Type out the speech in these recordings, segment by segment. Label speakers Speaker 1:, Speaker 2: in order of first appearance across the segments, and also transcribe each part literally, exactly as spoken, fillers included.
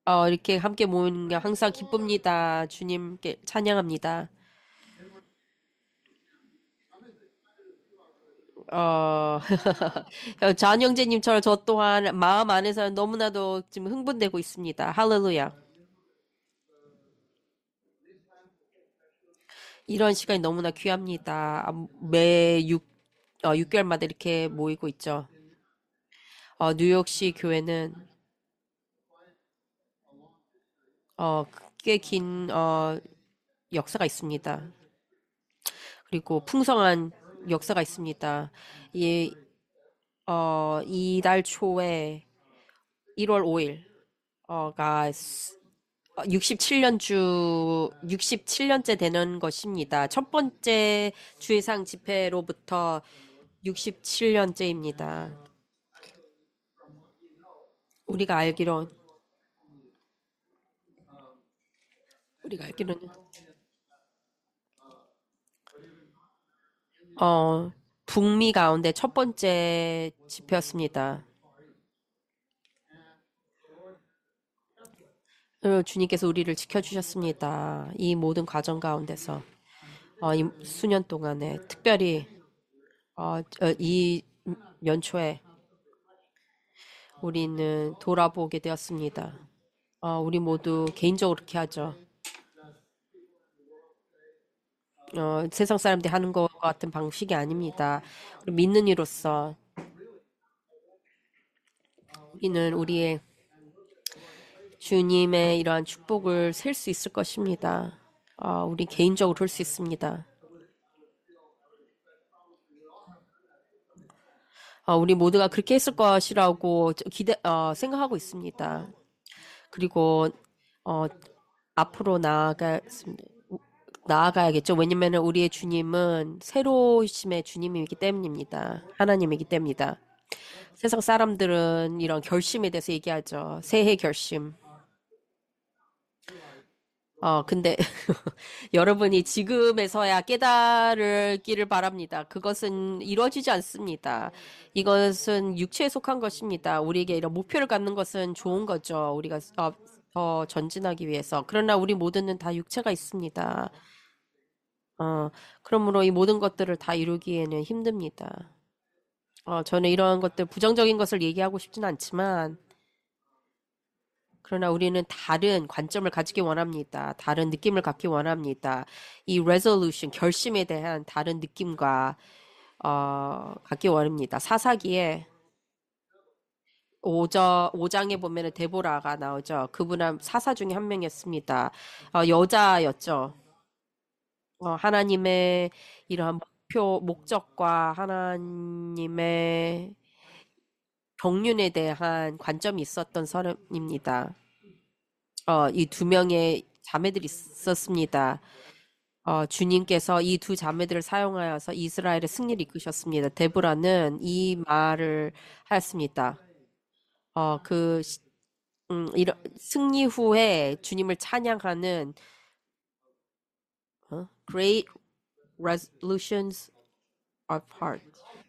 Speaker 1: 어, 이렇게 함께 모이는 게 항상 기쁩니다. 주님께 찬양합니다. 어, 잔 형제님처럼 저 또한 마음 안에서 너무나도 지금 흥분되고 있습니다. 할렐루야. 이런 시간이 너무나 귀합니다. 아, 매 육, 어, 육 개월마다 이렇게 모이고 있죠. 어, 뉴욕시 교회는, 어, 꽤 긴, 어, 역사가 있습니다. 그리고 풍성한 역사가 있습니다. 이, 어, 이달 초에 일월 오일, 어가 육십칠 년 주, 육십칠 년째 되는 것입니다. 첫 번째 주의상 집회로부터 육십칠 년째입니다. 우리가 알기론, 우리가 알기로는, 어, 북미 가운데 첫 번째 집회였습니다. 어, 주님께서 우리를 지켜주셨습니다. 이 모든 과정 가운데서, 어, 이 수년 동안에, 특별히, 어, 어, 이 연초에 우리는 돌아보게 되었습니다. 어, 우리 모두 개인적으로 그렇게 하죠. 어, 세상 사람들이 하는 것 같은 방식이 아닙니다. 우리 믿는 이로서 우리는 우리의 주님의 이러한 축복을 셀 수 있을 것입니다. 어, 우리 개인적으로 할 수 있습니다. 어, 우리 모두가 그렇게 했을 것이라고 기대, 어, 생각하고 있습니다. 그리고, 어, 앞으로 나아가, 나아가야겠죠. 왜냐면은 우리의 주님은 새로우심의 주님이기 때문입니다. 하나님이기 때문이다. 세상 사람들은 이런 결심에 대해서 얘기하죠. 새해 결심. 어, 근데 여러분이 지금에서야 깨달을기를 바랍니다. 그것은 이루어지지 않습니다. 이것은 육체에 속한 것입니다. 우리에게 이런 목표를 갖는 것은 좋은 거죠. 우리가 어, 더 전진하기 위해서. 그러나 우리 모두는 다 육체가 있습니다. 어, 그러므로 이 모든 것들을 다 이루기에는 힘듭니다. 어, 저는 이러한 것들, 부정적인 것을 얘기하고 싶진 않지만, 그러나 우리는 다른 관점을 가지기 원합니다. 다른 느낌을 갖기 원합니다. 이 resolution, 결심에 대한 다른 느낌과, 어, 갖기 원합니다. 사사기에 오저, 오 장에 보면은 데보라가 나오죠. 그분은 사사 중에 한 명이었습니다. 어, 여자였죠. 어, 하나님의 이러한 목표, 목적과 하나님의 경륜에 대한 관점이 있었던 사람입니다. 어, 이 두 명의 자매들이 있었습니다. 어, 주님께서 이 두 자매들을 사용하여서 이스라엘의 승리를 이끄셨습니다. 데보라는 이 말을 하였습니다. 어, 그, 시- 음, 이런, 승리 후에 주님을 찬양하는, 어? Great resolutions of heart.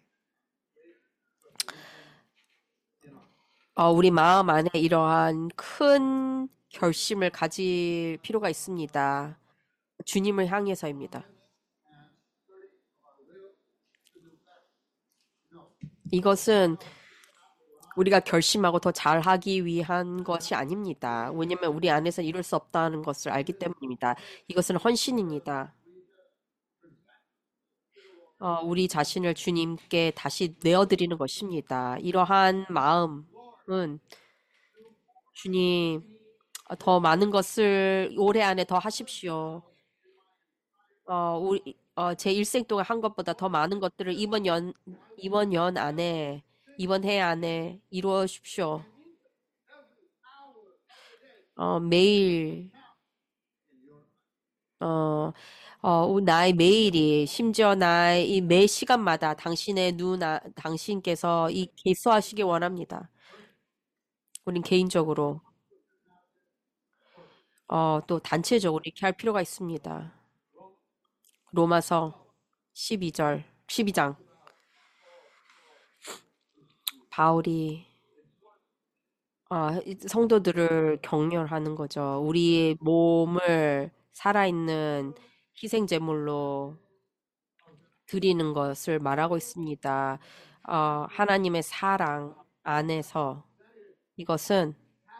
Speaker 1: 어, 우리 마음 안에 이러한 큰 결심을 가질 필요가 있습니다. 주님을 향해서입니다. 이것은 우리가 결심하고 더 잘하기 위한 것이 아닙니다. 왜냐면 우리 안에서 이룰 수 없다는 것을 알기 때문입니다. 이것은 헌신입니다. 어, 우리 자신을 주님께 다시 내어드리는 것입니다. 이러한 마음은 주님, 어, 더 많은 것을 올해 안에 더 하십시오. 어, 우리, 어, 제 일생 동안 한 것보다 더 많은 것들을 이번 연, 이번 연 안에, 이번 해 안에 이루어 주십시오. 어, 매일, 어, 어, 나의 매일이, 심지어 나의 이 매 시간마다 당신의 눈, 아, 당신께서 이 개수하시기 원합니다. 우린 개인적으로, 어, 또 단체적으로 이렇게 할 필요가 있습니다. 로마서 십이 절, 십이 장. 바울이, 아, 이 성도들을 격려하는 거죠. 우리의 몸을 살아있는 희생 제물로 드리는 것을 말하고 있습니다. 어, 하나님의 사랑 안에서 이것은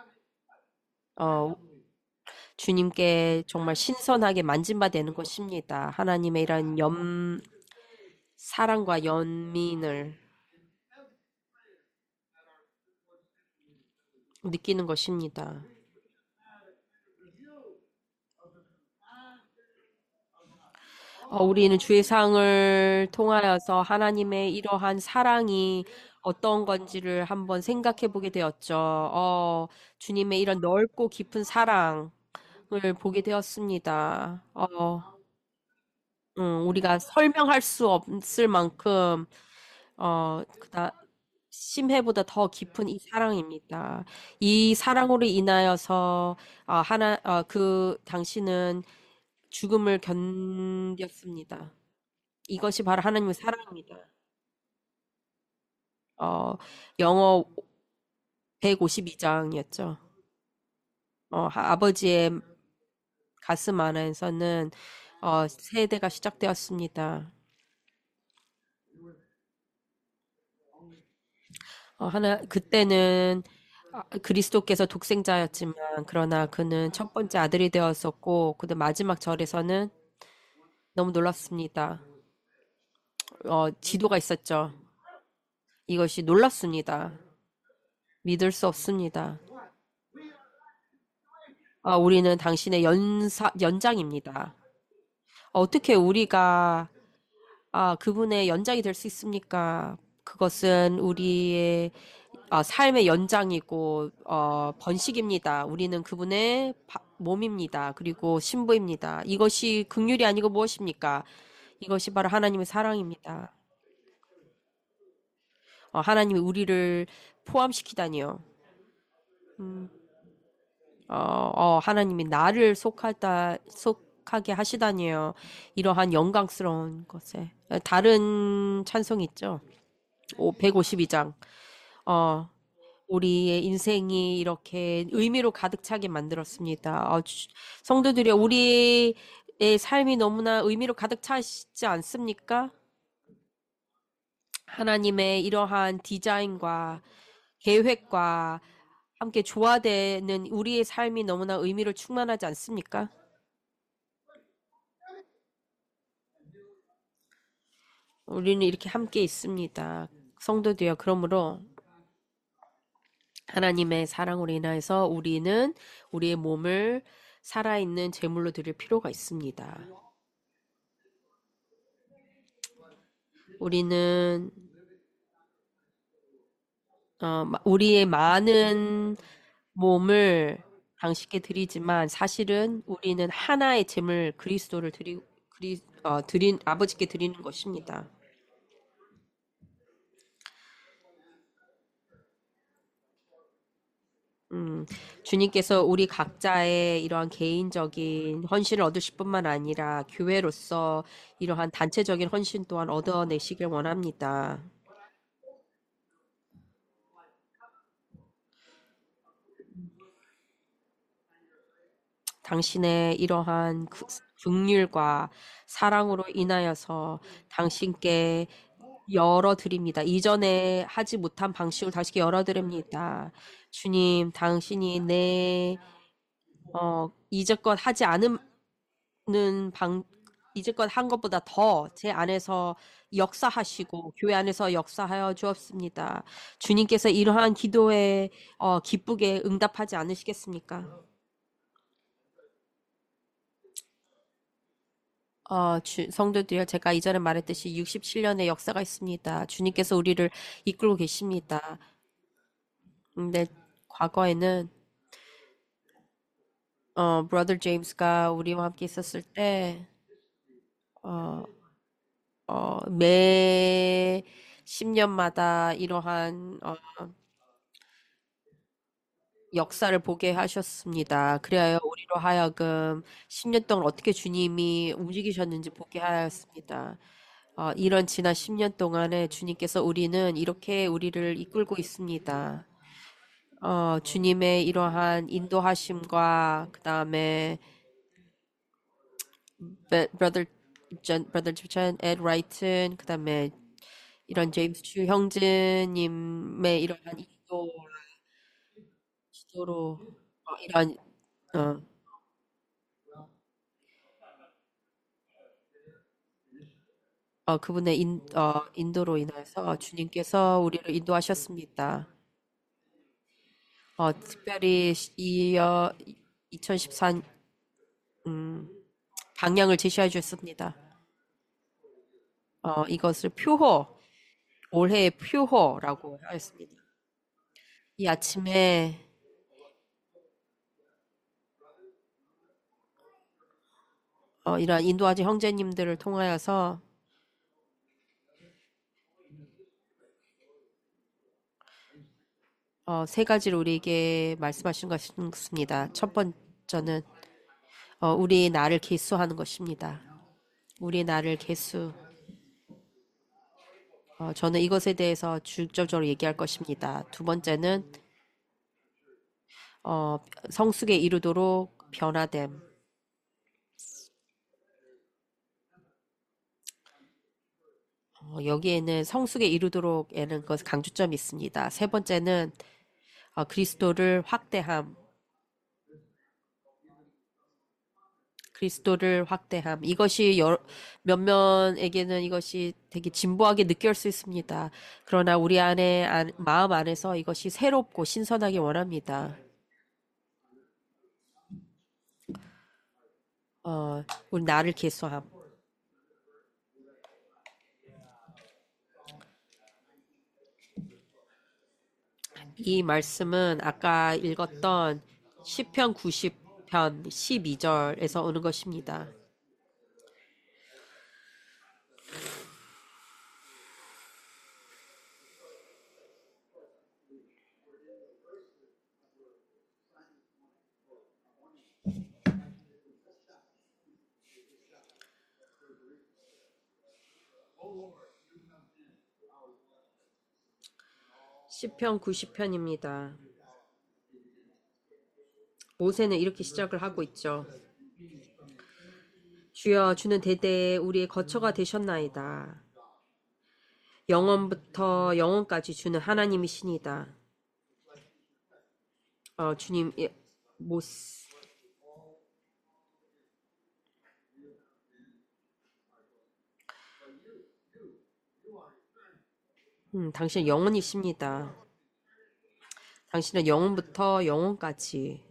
Speaker 1: 어, 주님께 정말 신선하게 만진 바 되는 것입니다. 하나님의 이런 연, 사랑과 연민을 느끼는 것입니다. 어, 우리는 주의사항을 통하여서 하나님의 이러한 사랑이 어떤 건지를 한번 생각해 보게 되었죠. 어, 주님의 이런 넓고 깊은 사랑을 보게 되었습니다. 어, 음, 우리가 설명할 수 없을 만큼, 어, 그다, 심해보다 더 깊은 이 사랑입니다. 이 사랑으로 인하여서, 아, 하나, 어, 그, 당신은 죽음을 견뎠습니다. 이것이 바로 하나님의 사랑입니다. 어, 영어 백오십이 장이었죠. 어, 하- 아버지의 가슴 안에서는 어, 세대가 시작되었습니다. 어, 하나 그때는 아, 그리스도께서 독생자였지만 그러나 그는 첫 번째 아들이 되었었고 그다음 마지막 절에서는 너무 놀랐습니다. 어, 지도가 있었죠. 이것이 놀랍습니다. 믿을 수 없습니다. 아, 우리는 당신의 연사, 연장입니다. 어떻게 우리가 아, 그분의 연장이 될 수 있습니까? 그것은 우리의 아, 삶의 연장이고 어, 번식입니다. 우리는 그분의 바- 몸입니다. 그리고 신부입니다. 이것이 긍휼이 아니고 무엇입니까? 이것이 바로 하나님의 사랑입니다. 어, 하나님이 우리를 포함시키다니요. 음, 어, 어, 하나님이 나를 속하다, 속하게 하시다니요. 이러한 영광스러운 것에. 다른 찬송이 있죠. 오, 백오십이 장. 어, 우리의 인생이 이렇게 의미로 가득 차게 만들었습니다. 어, 주- 성도들이 우리의 삶이 너무나 의미로 가득 차시지 않습니까? 하나님의 이러한 디자인과 계획과 함께 조화되는 우리의 삶이 너무나 의미를 충만하지 않습니까? 우리는 이렇게 함께 있습니다. 성도들이여, 그러므로 하나님의 사랑으로 인하여서 우리는 우리의 몸을 살아있는 제물로 드릴 필요가 있습니다. 우리는 어, 마- 우리의 많은 몸을 당신께 드리지만 사실은 우리는 하나의 제물 그리스도를 드리, 그리, 어, 드린 아버지께 드리는 것입니다. 음, 주님께서 우리 각자의 이러한 개인적인 헌신을 얻으실 뿐만 아니라 교회로서 이러한 단체적인 헌신 또한 얻어내시길 원합니다. 당신의 이러한 그- 긍휼과 사랑으로 인하여서 당신께 열어드립니다. 이전에 하지 못한 방식으로 당신께 열어드립니다. 주님, 당신이 내, 어, 이제껏 하지 않은 방, 이제껏 한 것보다 더 제 안에서 역사하시고, 교회 안에서 역사하여 주옵습니다. 주님께서 이러한 기도에, 어, 기쁘게 응답하지 않으시겠습니까? 어, 주, 성도들이여, 제가 이전에 말했듯이 육십칠 년의 역사가 있습니다. 주님께서 우리를 이끌고 계십니다. 근데 과거에는, 어, 브라더 제임스가 우리와 함께 있었을 때, 어, 어, 매 십 년마다 이러한, 어, 역사를 보게 하셨습니다. 그래야 우리로 하여금 십 년 동안 어떻게 주님이 움직이셨는지 보게 하였습니다. 어, 이런 지난 십 년 동안에 주님께서 우리는 이렇게 우리를 이끌고 있습니다. 어, 주님의 이러한 인도하심과 그 다음에 brother 전, brother 전, ed 라이튼, 그 다음에 이런 제임스 추 형제님의 이러한 인도 지도로 어, 이런 어, 어, 그분의 인, 어, 인도로 인해서 주님께서 우리를 인도하셨습니다. 어, 특별히 이 어, 이천십사 음, 방향을 제시해 주셨습니다. 어, 이것을 표호, 올해의 표호라고 하였습니다. 이 아침에 어, 이러한 인도아지 형제님들을 통하여서 어, 세 가지를 우리에게 말씀하신 것입니다. 첫 번째는 어, 우리의 나를 계수하는 것입니다. 우리의 나를 계수. 어, 저는 이것에 대해서 중점적으로 얘기할 것입니다. 두 번째는 어, 성숙에 이르도록 변화됨. 어, 여기에는 성숙에 이르도록에는 것 강조점이 있습니다. 세 번째는 어, 그리스도를 확대함. 그리스도를 확대함. 이것이 여러, 몇몇에게는 이것이 되게 진보하게 느낄 수 있습니다. 그러나 우리 안에 안- 마음 안에서 이것이 새롭고 신선하게 원합니다. 어, 우리 나를 계수함. 이 말씀은 아까 읽었던 시편 구십 편 십이 절에서 오는 것입니다. 시편 구십 편입니다. 모세는 이렇게 시작을 하고 있죠. 주여 주는 대대에 우리의 거처가 되셨나이다. 영원부터 영원까지 주는 하나님이시니다. 어, 주님, 예, 모스, 음, 당신은 영원이십니다. 당신은 영원부터 영원까지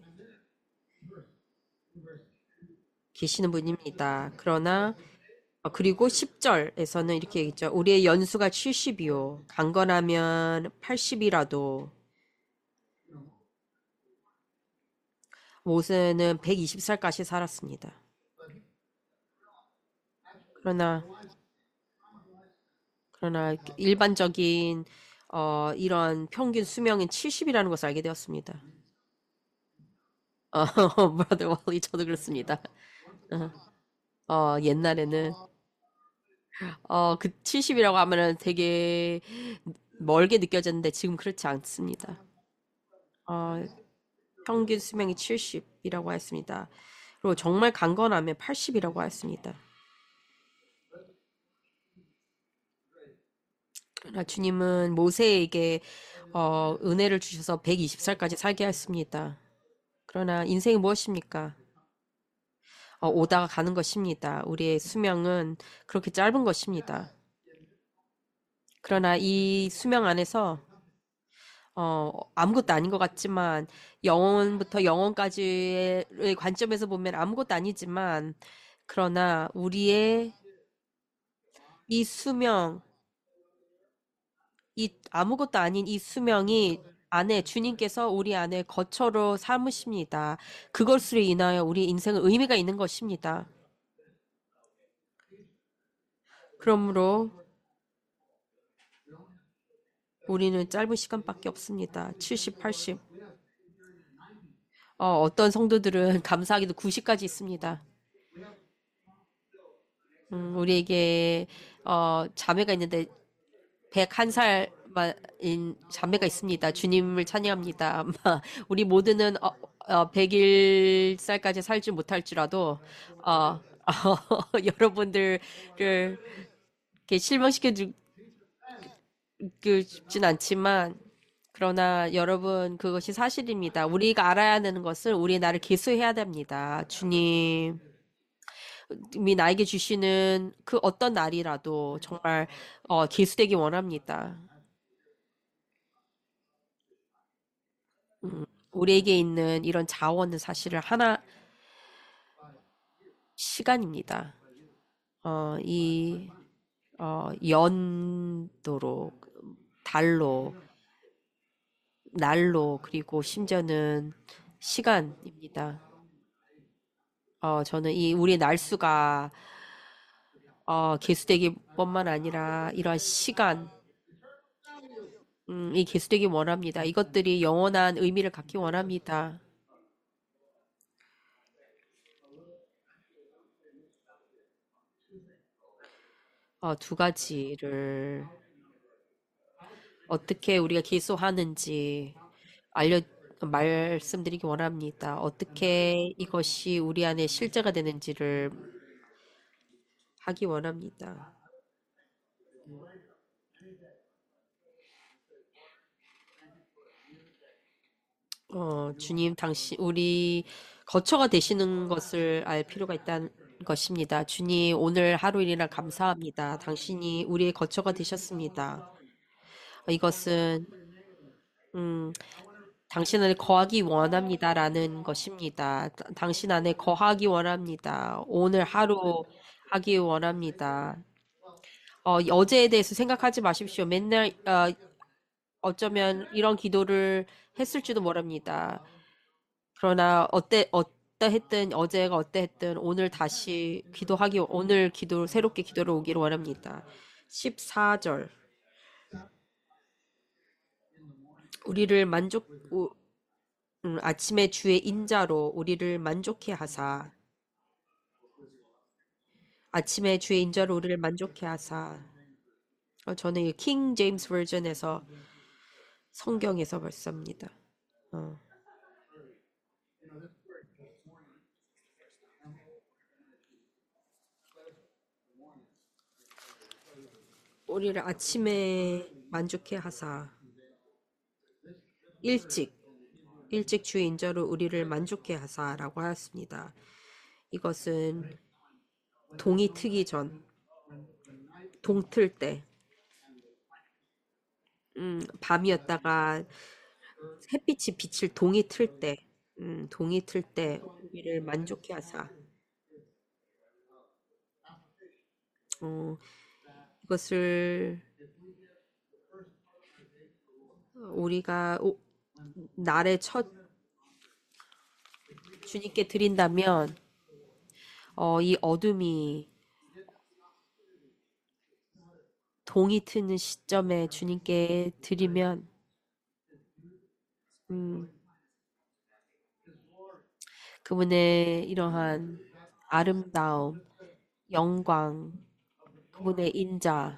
Speaker 1: 계시는 분입니다. 그러나 어, 그리고 십 절에서는 이렇게 얘기했죠. 우리의 연수가 칠십이요. 강건하면 팔십이라도 모세는 백이십 살까지 살았습니다. 그러나 그러나 일반적인 어, 이런 평균 수명은 칠십이라는 것을 알게 되었습니다. 어, 브라더 월리 저도 그렇습니다. 어, 어, 옛날에는 어, 그 칠십이라고 하면은 되게 멀게 느껴졌는데 지금 그렇지 않습니다. 어, 평균 수명이 칠십이라고 했습니다. 그리고 정말 강건하면 팔십이라고 했습니다. 그러나 주님은 모세에게 어, 은혜를 주셔서 백이십 살까지 살게 했습니다. 그러나 인생이 무엇입니까? 어, 오다가 가는 것입니다. 우리의 수명은 그렇게 짧은 것입니다. 그러나 이 수명 안에서 어, 아무것도 아닌 것 같지만 영원부터 영원까지의 관점에서 보면 아무것도 아니지만 그러나 우리의 이 수명, 이 아무것도 아닌 이 수명이 안에 주님께서 우리 안에 거처로 삼으십니다. 그것으로 인하여 우리 인생은 의미가 있는 것입니다. 그러므로 우리는 짧은 시간밖에 없습니다. 칠십, 팔십. 어, 어떤 성도들은 감사하게도 구십까지 있습니다. 음, 우리에게 어, 자매가 있는데 백한 살 인 자매가 있습니다. 주님을 찬양합니다. 우리 모두는 어, 어, 백일 살까지 살지 못할지라도 어, 어, 여러분들을 이렇게 실망시켜 주고 싶진 않지만 그러나 여러분 그것이 사실입니다. 우리가 알아야 하는 것은 우리 나를 계수해야 됩니다. 주님이 나에게 주시는 그 어떤 날이라도 정말 어, 계수되기 원합니다. 음, 우리에게 있는 이런 자원은 사실은 하나 시간입니다. 어, 이 어, 연도로 달로 날로 그리고 심지어는 시간입니다. 어, 저는 이 우리 날수가 어, 개수되기뿐만 아니라 이러한 시간, 음, 이 개수되기 원합니다. 이것들이 영원한 의미를 갖기 원합니다. 어, 두 가지를 어떻게 우리가 기소하는지 알려 말씀드리기 원합니다. 어떻게 이것이 우리 안에 실제가 되는지를 하기 원합니다. 어, 주님, 당신, 우리 거처가 되시는 것을 알 필요가 있다는 것입니다. 주님, 오늘 하루 일이나 감사합니다. 당신이 우리의 거처가 되셨습니다. 이것은, 음, 당신 안에 거하기 원합니다라는 것입니다. 다- 당신 안에 거하기 원합니다. 오늘 하루 하기 원합니다. 어, 어제에 대해서 생각하지 마십시오. 맨날, 어, 어쩌면 이런 기도를 했을지도 모릅니다. 그러나 어때 어떠했든 어제가 어떠했든 오늘 다시 기도하기 오늘 기도 새롭게 기도를 오기를 원합니다. 십사 절 우리를 만족 우- 음, 아침에 주의 인자로 우리를 만족해 하사 아침에 주의 인자로 우리를 만족해 하사 어, 저는 이킹 제임스 버전에서 성경에서 봤습니다. 어, 우리를 아침에 만족해 하사 일찍 일찍 주의 인자로 우리를 만족해 하사라고 하였습니다. 이것은 동이 트기 전, 동틀 때, 음, 밤이었다가 햇빛이 빛을 동이 틀 때, 음, 동이 틀 때 우리를 만족해 하사. 어, 이것을 우리가 오- 날의 첫 주님께 드린다면, 어, 이 어둠이 동이 트는 시점에 주님께 드리면, 음, 그분의 이러한 아름다움, 영광, 그분의 인자,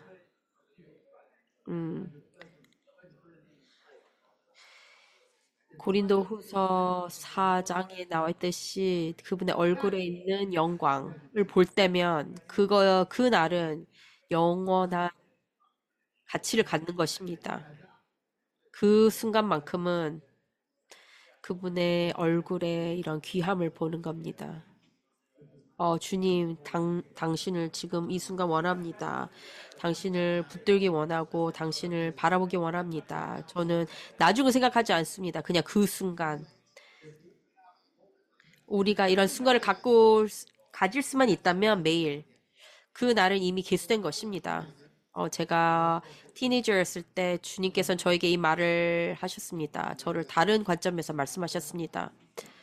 Speaker 1: 음, 고린도 후서 사 장에 나와 있듯이 그분의 얼굴에 있는 영광을 볼 때면 그거, 그 날은 영원한 가치를 갖는 것입니다. 그 순간만큼은 그분의 얼굴에 이런 귀함을 보는 겁니다. 어, 주님, 당, 당신을 지금 이 순간 원합니다. 당신을 붙들기 원하고 당신을 바라보기 원합니다. 저는 나중을 생각하지 않습니다. 그냥 그 순간. 우리가 이런 순간을 갖고 가질 수만 있다면 매일 그 날은 이미 계수된 것입니다. 어, 제가 티네이저였을 때 주님께서는 저에게 이 말을 하셨습니다. 저를 다른 관점에서 말씀하셨습니다.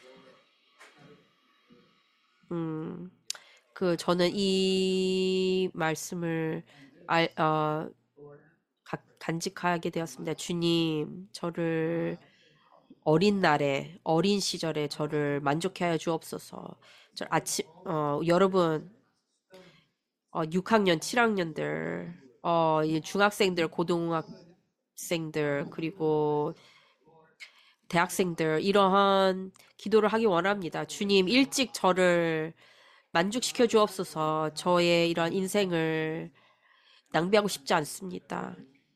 Speaker 1: 음, 그 저는 이 말씀을 알, 어, 가- 간직하게 되었습니다. 주님, 저를 어린 날에, 어린 시절에 저를 만족해 하여 주옵소서. 저 아침, 어, 여러분, 어, 육 학년, 칠 학년들, 어, 이 중학생들, 고등학생들, 신입생들, 그리고 대학생들, 이러한 기도를 하기 원합니다. 주님, 일찍 저를 만족시켜 주옵소서. 저의 이런 인생을 낭비하고 싶지 않습니다.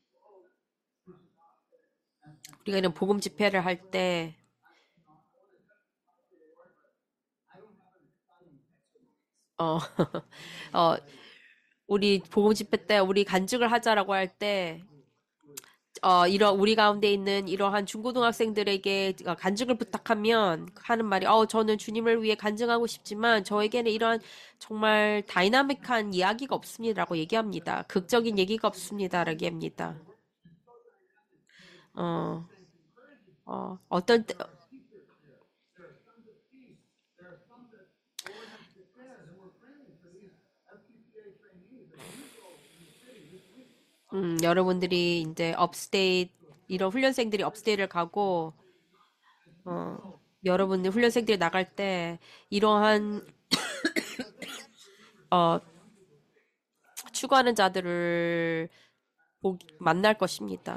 Speaker 1: 우리가 이런 복음 집회를 할 때, 어, 어, 우리 복음 집회 때 우리 간증을 하자라고 할 때, 어, 이런 우리 가운데 있는 이러한 중고등학생들에게 어, 간증을 부탁하면 하는 말이, 어, 저는 주님을 위해 간증하고 싶지만 저에게는 이런 정말 다이나믹한 이야기가 없습니다라고 얘기합니다. 극적인 얘기가 없습니다라고 얘기합니다. 어, 어, 어떤 때, 음, 여러분들이 이제 업스테이트 이런 훈련생들이 업스테이트를 가고 어, 여러분들 훈련생들이 나갈 때 이러한 어, 추구하는 자들을 보, 만날 것입니다.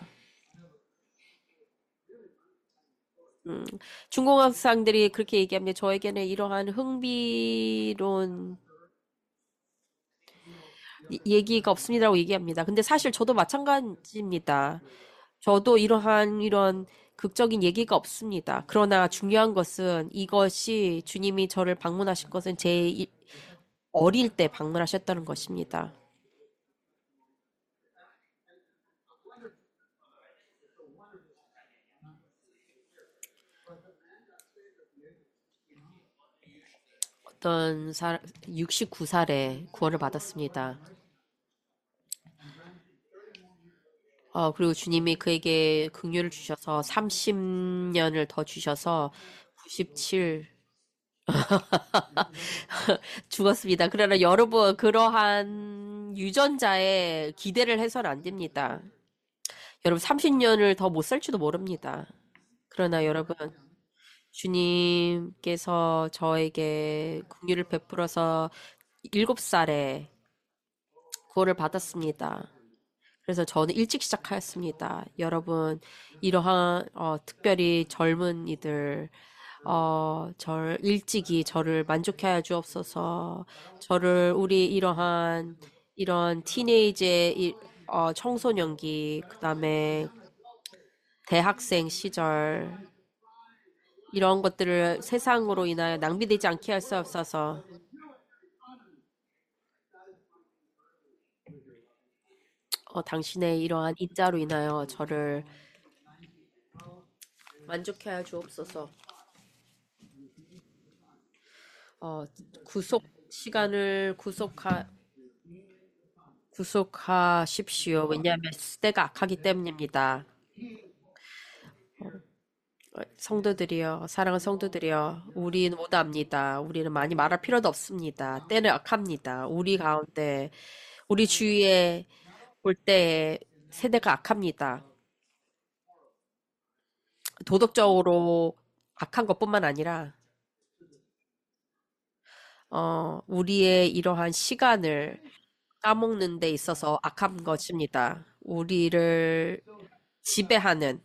Speaker 1: 음, 중공학생들이 그렇게 얘기합니다. 저에게는 이러한 흥미로운 이- 얘기가 없습니다라고 얘기합니다. 근데 사실 저도 마찬가지입니다. 저도 이러한 이런 극적인 얘기가 없습니다. 그러나 중요한 것은 이것이 주님이 저를 방문하신 것은 제 이- 어릴 때 방문하셨다는 것입니다. 어떤 사, 육십구 살에 구원을 받았습니다. 어, 그리고 주님이 그에게 긍휼을 주셔서 삼십 년을 더 주셔서 구십칠 죽었습니다. 그러나 여러분, 그러한 유전자에 기대를 해서는 안 됩니다. 여러분, 삼십 년을 더 못 살지도 모릅니다. 그러나 여러분, 주님께서 저에게 긍휼을 베풀어서 일곱 살에 구원을 받았습니다. 그래서 저는 일찍 시작하였습니다. 여러분, 이러한, 어, 특별히 젊은이들, 어, 절, 일찍이 저를 만족해 하여 주옵소서. 저를, 우리 이러한, 이런 티네이지의, 이- 어, 청소년기, 그 다음에 대학생 시절, 이런 것들을 세상으로 인하여 낭비되지 않게 할 수 없어서, 어, 당신의 이러한 인자로 인하여 저를 만족해 하여 주옵소서. 어, 구속 시간을 구속하, 구속하십시오. 왜냐하면 시대가 악하기 때문입니다. 어, 성도들이여, 사랑하는 성도들이여, 우리는 모두 압니다. 우리는 많이 말할 필요도 없습니다. 때는 악합니다. 우리 가운데, 우리 주위에 볼 때에 세대가 악합니다. 도덕적으로 악한 것뿐만 아니라, 어, 우리의 이러한 시간을 까먹는 데 있어서 악한 것입니다. 우리를 지배하는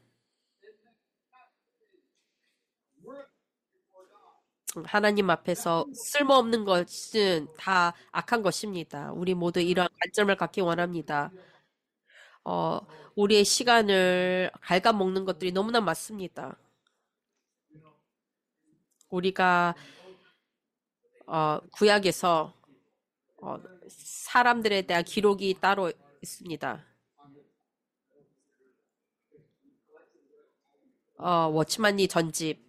Speaker 1: 하나님 앞에서 쓸모없는 것은 다 악한 것입니다. 우리 모두 이러한 관점을 갖기 원합니다. 어, 우리의 시간을 갉아먹는 것들이 너무나 많습니다. 우리가 어, 구약에서 어, 사람들에 대한 기록이 따로 있습니다. 어, 워치만니 전집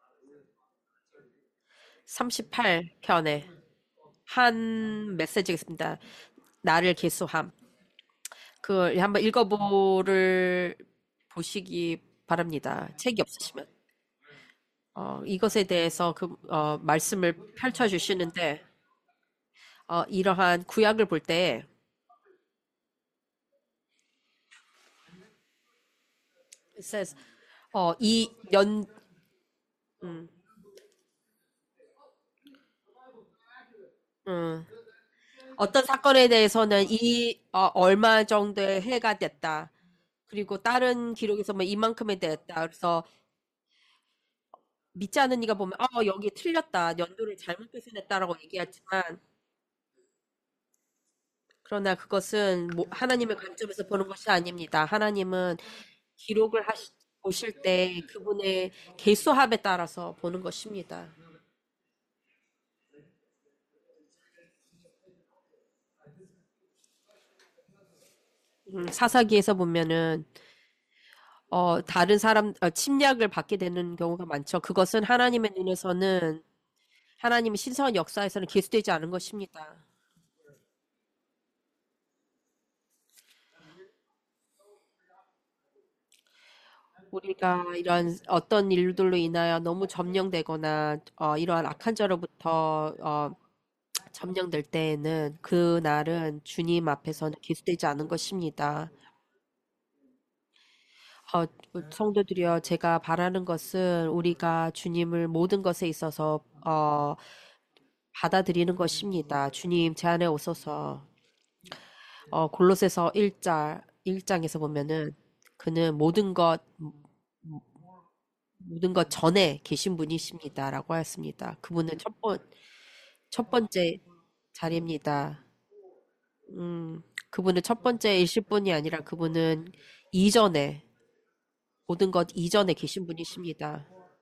Speaker 1: 삼십팔 편에 한 메시지가 있습니다. 나를 계수함. 그 한번 읽어보를 보시기 바랍니다. 책이 없으시면. 어, 이것에 대해서 그 어, 말씀을 펼쳐 주시는데 어, 이러한 구약을 볼 때, it says, 어, 이 연, 음, 음, 어떤 사건에 대해서는 이 어, 얼마 정도의 해가 됐다. 그리고 다른 기록에서 뭐 이만큼에 됐다. 그래서 믿지 않는 이가 보면 어 여기 틀렸다. 연도를 잘못 계산했다라고 얘기하지만 그러나 그것은 뭐 하나님의 관점에서 보는 것이 아닙니다. 하나님은 기록을 하시, 보실 때 그분의 계수합에 따라서 보는 것입니다. 음, 사사기에서 보면은 어, 다른 사람 어, 침략을 받게 되는 경우가 많죠. 그것은 하나님의 눈에서는 하나님의 신성한 역사에서는 계수되지 않은 것입니다. 우리가 이런 어떤 일들로 인하여 너무 점령되거나 어, 이러한 악한 자로부터 어, 점령될 때에는 그 날은 주님 앞에서는 계수되지 않은 것입니다. 어, 성도들이여, 제가 바라는 것은 우리가 주님을 모든 것에 있어서 어, 받아들이는 것입니다. 주님 제 안에 오소서. 어, 골로새서 일 장 일 장에서 보면은 그는 모든 것 모든 것 전에 계신 분이십니다라고 하였습니다. 그분은 첫 번, 첫 번째 자리입니다. 음, 그분은 첫 번째 일실 분이 아니라 그분은 이전에, 모든 것 이전에 계신 분이십니다.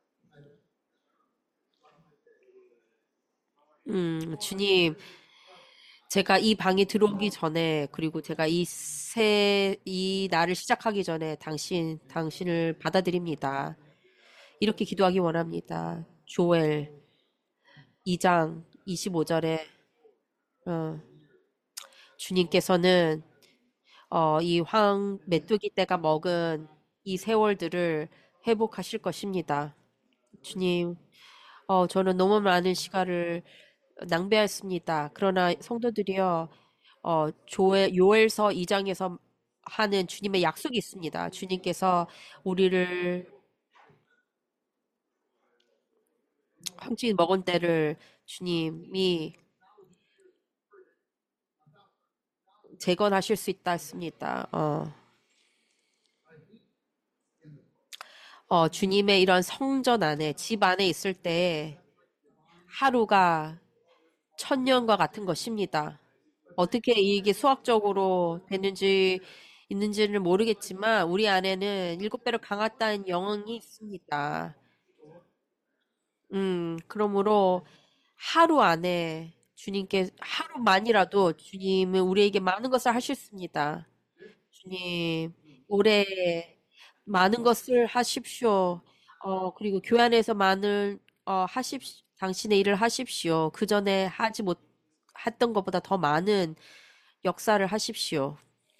Speaker 1: 음, 주님, 제가 이 방에 들어오기 전에, 그리고 제가 이 새, 이 날을 시작하기 전에 당신, 당신을 받아들입니다. 이렇게 기도하기 원합니다. 조엘 이 장 이십오 절에, 어, 주님께서는 어, 이 황 메뚜기 떼가 먹은 이 세월들을 회복하실 것입니다. 주님, 어, 저는 너무 많은 시간을 낭비했습니다. 그러나 성도들이여, 어, 조엘, 요엘서 이 장에서 하는 주님의 약속이 있습니다. 주님께서 우리를 황치 먹은 때를 주님이 재건하실 수 있다 했습니다. 어, 어, 주님의 이런 성전 안에, 집 안에 있을 때 하루가 천년과 같은 것입니다. 어떻게 이게 수학적으로 됐는지 있는지는 모르겠지만 우리 안에는 일곱 배로 강했다는 영혼이 있습니다. 음, 그러므로 하루 안에 주님께 하루만이라도 주님은 우리에게 많은 것을 하셨습니다. 주님, 올해 많은 것을 하십시오. 어, 그리고 교회 안에서 많은 어, 하십시 당신의 일을 하십시오. 그 전에 하지 못 했던 것보다 더 많은 역사를 하십시오.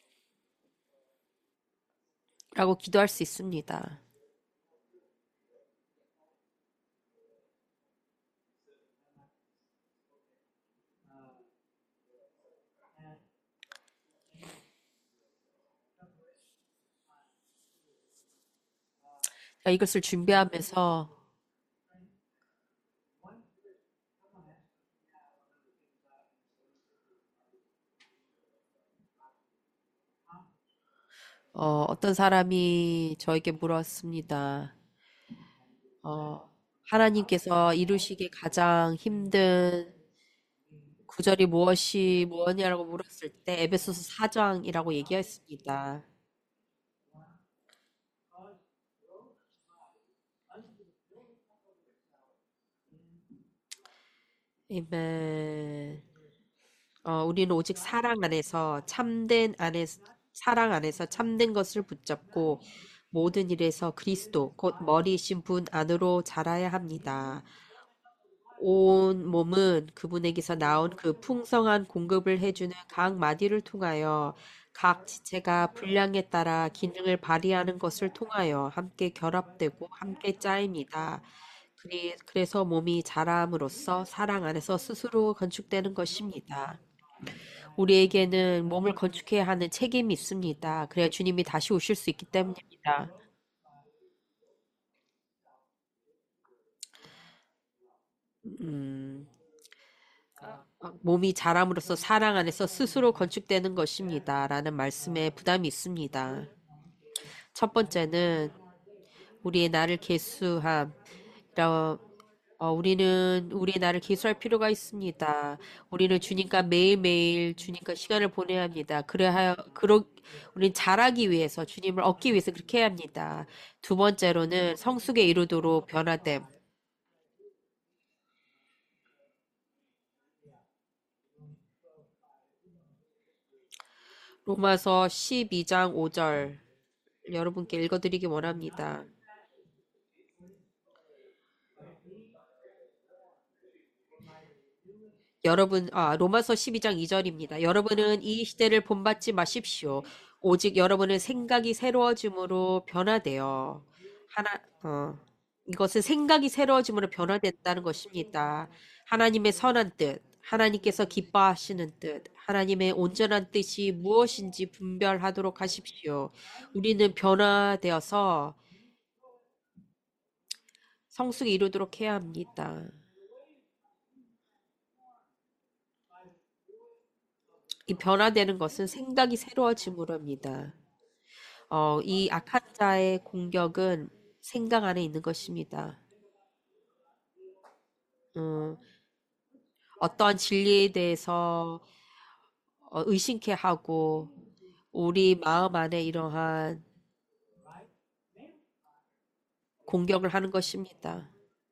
Speaker 1: 라고 기도할 수 있습니다. 이것을 준비하면서 어, 어떤 사람이 저에게 물었습니다. 어, 하나님께서 이루시기 가장 힘든 구절이 무엇이 무엇이냐고 물었을 때 에베소서 사 장이라고 얘기했습니다. 아멘. 어, 우리는 오직 사랑 안에서 참된 안에 사랑 안에서 참된 것을 붙잡고 모든 일에서 그리스도 곧 머리이신 분 안으로 자라야 합니다. 온 몸은 그분에게서 나온 그 풍성한 공급을 해주는 각 마디를 통하여 각 지체가 분량에 따라 기능을 발휘하는 것을 통하여 함께 결합되고 함께 짜입니다. 그리- 그래서 몸이 자람으로써 사랑 안에서 스스로 건축되는 것입니다. 우리에게는 몸을 건축해야 하는 책임이 있습니다. 그래야 주님이 다시 오실 수 있기 때문입니다. 음, 몸이 자람으로써 사랑 안에서 스스로 건축되는 것입니다. 라는 말씀에 부담이 있습니다. 첫 번째는 우리의 나를 계수함. 이런, 어, 우리는 우리의 나를 계수할 필요가 있습니다. 우리는 주님과 매일매일 주님과 시간을 보내야 합니다. 그래야, 하여- 그러, 우리는 자라기 위해서, 주님을 얻기 위해서 그렇게 해야 합니다. 두 번째로는 성숙에 이르도록 변화됨. 로마서 십이 장 오 절. 여러분께 읽어드리기 원합니다. 여러분, 아, 로마서 십이 장 이 절입니다. 여러분은 이 시대를 본받지 마십시오. 오직 여러분의 생각이 새로워짐으로 변화되어 하나, 어, 이것은 생각이 새로워짐으로 변화된다는 것입니다. 하나님의 선한 뜻, 하나님께서 기뻐하시는 뜻, 하나님의 온전한 뜻이 무엇인지 분별하도록 하십시오. 우리는 변화되어서 성숙에 이르도록 해야 합니다. 이 변화되는 것은 생각이 새로워짐으로 합니다. 어, 이 악한 자의 공격은 생각 안에 있는 것입니다. 음, 어떠한 진리에 대해서 어, 의심케 하고 우리 마음 안에 이러한 공격을 하는 것입니다.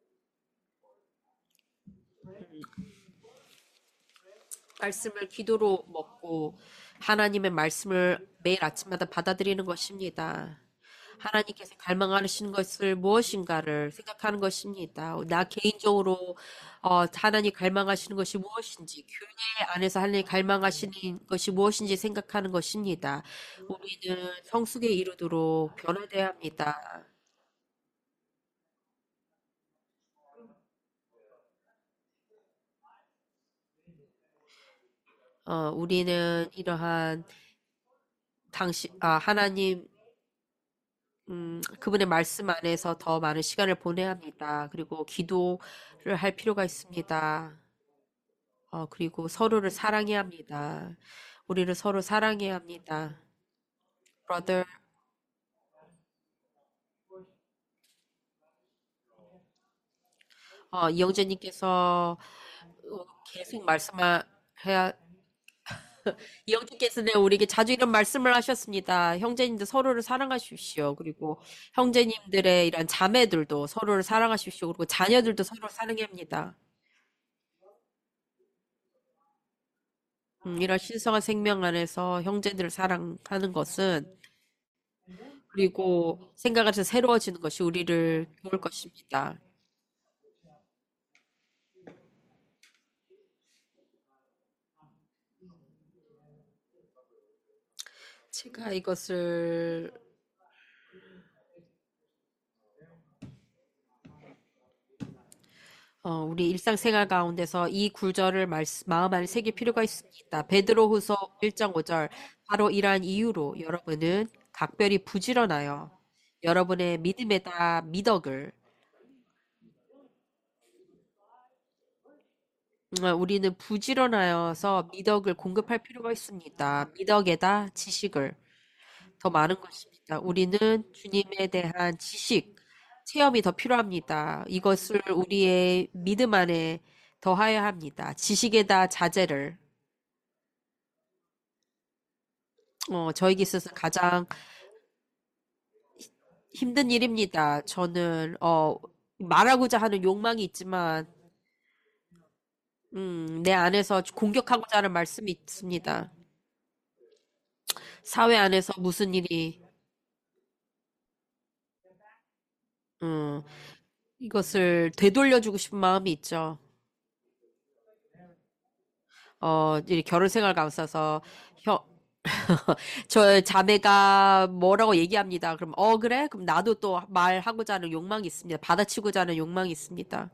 Speaker 1: 말씀을 기도로 먹고 하나님의 말씀을 매일 아침마다 받아들이는 것입니다. 하나님께서 갈망하시는 것을 무엇인가를 생각하는 것입니다. 나 개인적으로 어, 하나님 갈망하시는 것이 무엇인지, 교회 안에서 하나님 갈망하시는 것이 무엇인지 생각하는 것입니다. 우리는 성숙에 이르도록 변화되어야 합니다. 어, 우리는 이러한 당시, 아, 하나님 음, 그분의 말씀 안에서 더 많은 시간을 보내야 합니다. 그리고 기도를 할 필요가 있습니다. 어, 그리고 서로를 사랑해야 합니다. 우리를 서로 사랑해야 합니다. brother, 어, 이영재님께서 어, 계속 말씀해야, 이영재께서는 우리에게 자주 이런 말씀을 하셨습니다. 형제님들 서로를 사랑하십시오. 그리고 형제님들의 이런 자매들도 서로를 사랑하십시오. 그리고 자녀들도 서로를 사랑해야 합니다. 음, 이런 신성한 생명 안에서 형제들을 사랑하는 것은 그리고 생각에서 새로워지는 것이 우리를 도울 것입니다. 제가 이것을 어, 우리 일상생활 가운데서 이 구절을 말씀, 마음 안에 새길 필요가 있습니다. 베드로후서 일 장 오 절. 바로 이러한 이유로 여러분은 각별히 부지런하여 여러분의 믿음에다 미덕을 음, 우리는 부지런하여서 미덕을 공급할 필요가 있습니다. 미덕에다 지식을 더 많은 것입니다. 우리는 주님에 대한 지식, 체험이 더 필요합니다. 이것을 우리의 믿음 안에 더하여야 합니다. 지식에다 자제를 어, 저에게 있어서 가장 힘든 일입니다. 저는 어, 말하고자 하는 욕망이 있지만 음, 내 안에서 공격하고자 하는 말씀이 있습니다. 사회 안에서 무슨 일이 음, 이것을 되돌려주고 싶은 마음이 있죠. 어, 이 결혼 생활 감싸서 형, 저 자매가 뭐라고 얘기합니다. 그럼 어 그래? 그럼 나도 또 말하고자 하는 욕망이 있습니다. 받아치고자 하는 욕망이 있습니다.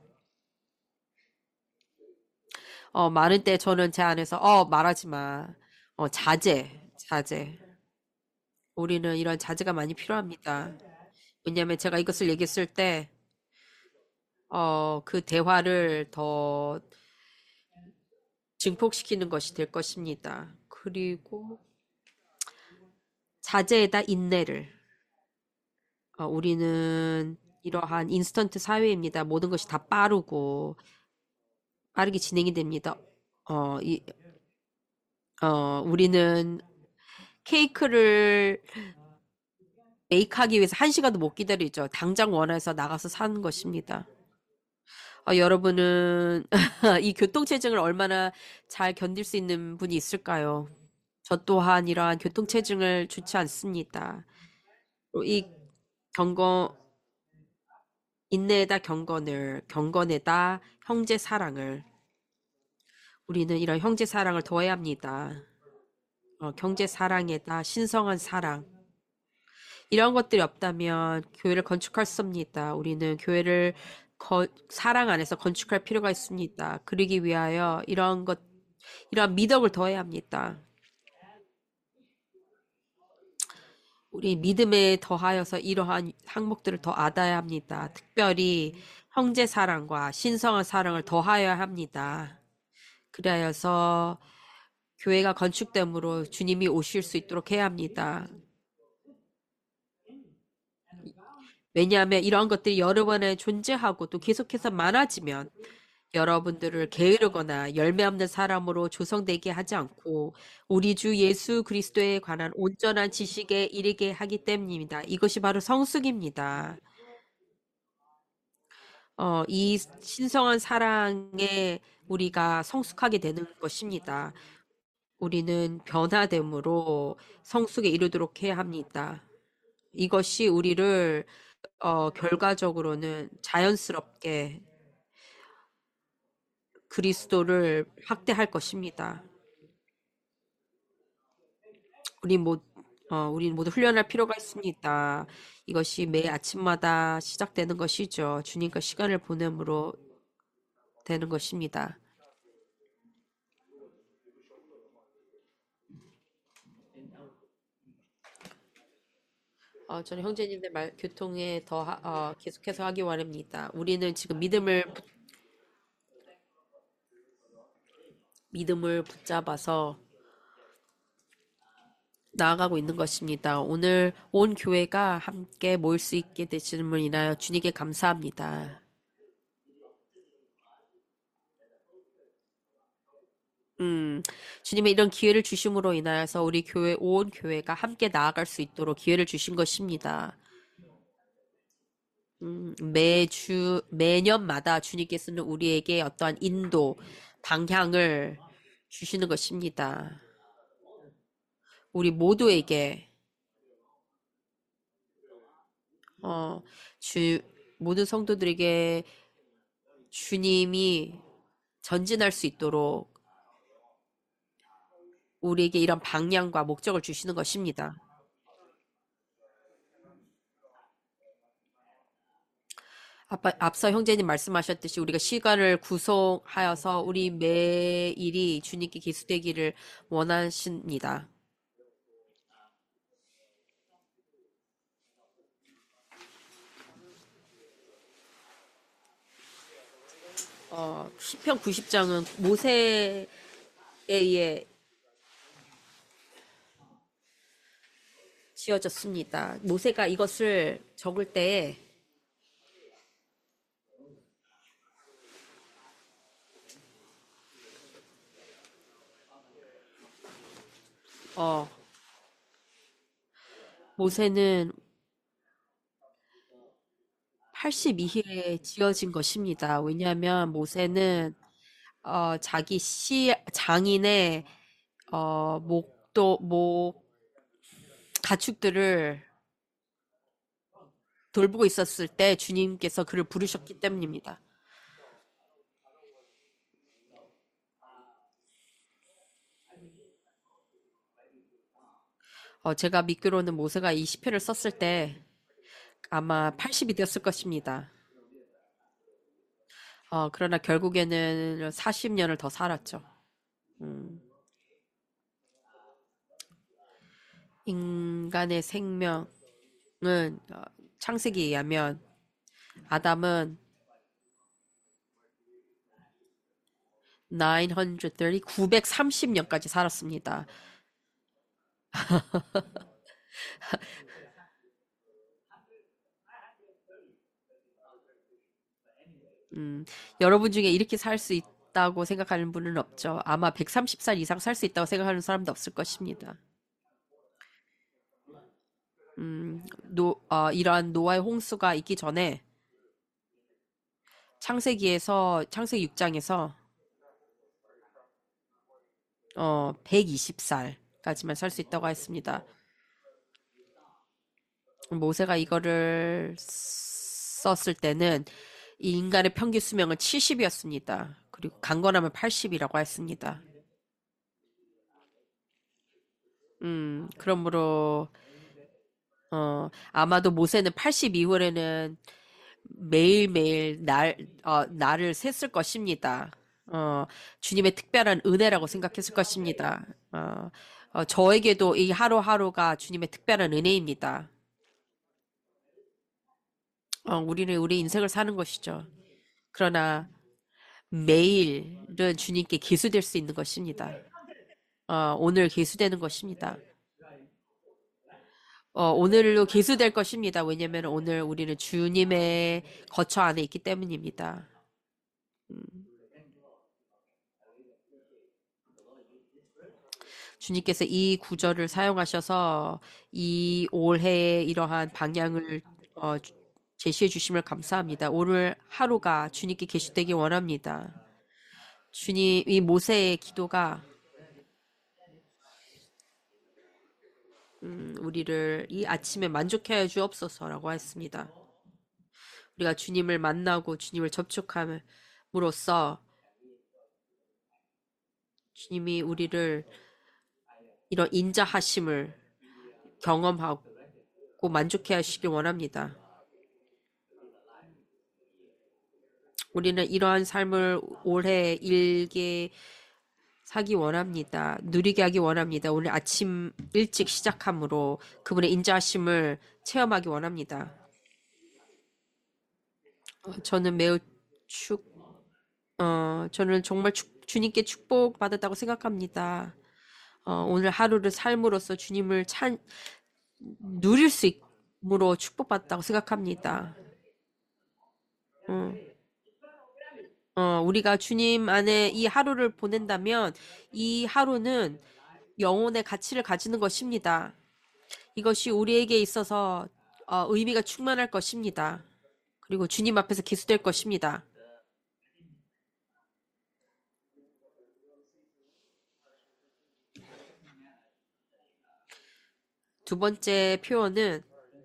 Speaker 1: 어, 많은 때 저는 제 안에서 어 말하지 마. 어, 자제, 자제. 우리는 이런 자제가 많이 필요합니다. 왜냐하면 제가 이것을 얘기했을 때 어, 그 대화를 더 증폭시키는 것이 될 것입니다. 그리고 자제에다 인내를. 어, 우리는 이러한 인스턴트 사회입니다. 모든 것이 다 빠르고 빠르게 진행이 됩니다. 어, 이, 어, 우리는 케이크를 메이크하기 위해서 한 시간도 못 기다리죠. 당장 원해서 나가서 사는 것입니다. 어, 여러분은 이 교통체증을 얼마나 잘 견딜 수 있는 분이 있을까요? 저 또한 이러한 교통체증을 좋지 않습니다. 이 경건, 인내에다 경건을, 경건에다 형제 사랑을, 우리는 이런 형제 사랑을 더해야 합니다. 어, 경제 사랑에다 신성한 사랑. 이런 것들이 없다면 교회를 건축할 수 없습니다. 우리는 교회를 거- 사랑 안에서 건축할 필요가 있습니다. 그러기 위하여 이런 것, 이러한 미덕을 더해야 합니다. 우리 믿음에 더하여서 이러한 항목들을 더 알아야 합니다. 특별히 형제 사랑과 신성한 사랑을 더하여야 합니다. 그리하여서 교회가 건축됨으로 주님이 오실 수 있도록 해야 합니다. 왜냐하면 이러한 것들이 여러 번에 존재하고 또 계속해서 많아지면 여러분들을 게으르거나 열매 없는 사람으로 조성되게 하지 않고 우리 주 예수 그리스도에 관한 온전한 지식에 이르게 하기 때문입니다. 이것이 바로 성숙입니다. 어, 이 신성한 사랑에 우리가 성숙하게 되는 것입니다. 우리는 변화됨으로 성숙에 이르도록 해야 합니다. 이것이 우리를 어, 결과적으로는 자연스럽게 그리스도를 확대할 것입니다. 우리 모, 어, 우리 모두 훈련할 필요가 있습니다. 이것이 매 아침마다 시작되는 것이죠. 주님과 시간을 보냄으로 되는 것입니다. 어, 저는 형제님들 말, 교통에 더, 하- 어, 계속해서 하기 원합니다. 우리는 지금 믿음을, 붙- 믿음을 붙잡아서 나아가고 있는 것입니다. 오늘 온 교회가 함께 모일 수 있게 되시는 분 인하여 주님께 감사합니다. 음, 주님의 이런 기회를 주심으로 인하여서 우리 교회, 온 교회가 함께 나아갈 수 있도록 기회를 주신 것입니다. 음, 매주, 매년마다 주님께서는 우리에게 어떠한 인도, 방향을 주시는 것입니다. 우리 모두에게, 어, 주, 모든 성도들에게 주님이 전진할 수 있도록 우리에게 이런 방향과 목적을 주시는 것입니다. 아빠, 앞서 형제님 말씀하셨듯이 우리가 시간을 구속하여서 우리 매일이 주님께 기수되기를 원하십니다. 어, 시편 구십 장은 모세에 의해 지어졌습니다. 모세가 이것을 적을 때에 어, 모세는 팔십이 일에 지어진 것입니다. 왜냐하면 모세는 어, 자기 시 장인의 어, 목도 목 가축들을 돌보고 있었을 때 주님께서 그를 부르셨기 때문입니다. 어, 제가 믿기로는 모세가 이 시편을 썼을 때 아마 팔십이 되었을 것입니다. 어, 그러나 결국에는 사십 년을 더 살았죠. 음, 인간의 생명은 어, 창세기에 의하면 아담은 구백삼십, 구백삼십 년까지 살았습니다. 음, 여러분 중에 이렇게 살 수 있다고 생각하는 분은 없죠. 아마 백삼십 살 이상 살 수 있다고 생각하는 사람도 없을 것입니다. 음, 노, 어, 이러한 노아의 홍수가 있기 전에 창세기에서, 창세기 육 장에서, 어, 백이십 살까지만 살 수 있다고 했습니다. 모세가 이거를 썼을 때는 이 인간의 평균 수명은 칠십이었습니다. 그리고 강건하면 팔십이라고 했습니다. 음, 그러므로, 어, 아마도 모세는 팔십 이후에는 매일매일 날, 어, 날을 셌을 것입니다. 어, 주님의 특별한 은혜라고 생각했을 것입니다. 어, 어, 저에게도 이 하루하루가 주님의 특별한 은혜입니다. 어, 우리는 우리 인생을 사는 것이죠. 그러나 매일은 주님께 계수될 수 있는 것입니다. 어, 오늘 계수되는 것입니다. 어, 오늘로 계수될 것입니다. 왜냐하면 오늘 우리는 주님의 거처 안에 있기 때문입니다. 주님께서 이 구절을 사용하셔서 이 올해의 이러한 방향을 어, 주- 제시해 주심을 감사합니다. 오늘 하루가 주님께 계시되기 원합니다. 주님, 이 모세의 기도가 음, 우리를 이 아침에 만족해 하 주옵소서라고 했습니다. 우리가 주님을 만나고 주님을 접촉함으로써 주님이 우리를 이런 인자하심을 경험하고 만족해 하시길 원합니다. 우리는 이러한 삶을 올해 일게 사기 원합니다. 누리게 하기 원합니다. 오늘 아침 일찍 시작함으로 그분의 인자하심을 체험하기 원합니다. 어, 저는 매우 축, 어, 저는 정말 축- 주님께 축복받았다고 생각합니다. 어, 오늘 하루를 삶으로써 주님을 찬, 누릴 수 있므로 축복받았다고 생각합니다. 어, 어, 우리가 주님 안에 이 하루를 보낸다면 이 하루는 영혼의 가치를 가지는 것입니다. 이것이 우리에게 있어서 어, 의미가 충만할 것입니다. 그리고 주님 앞에서 기수될 것입니다. 두 번째 표현은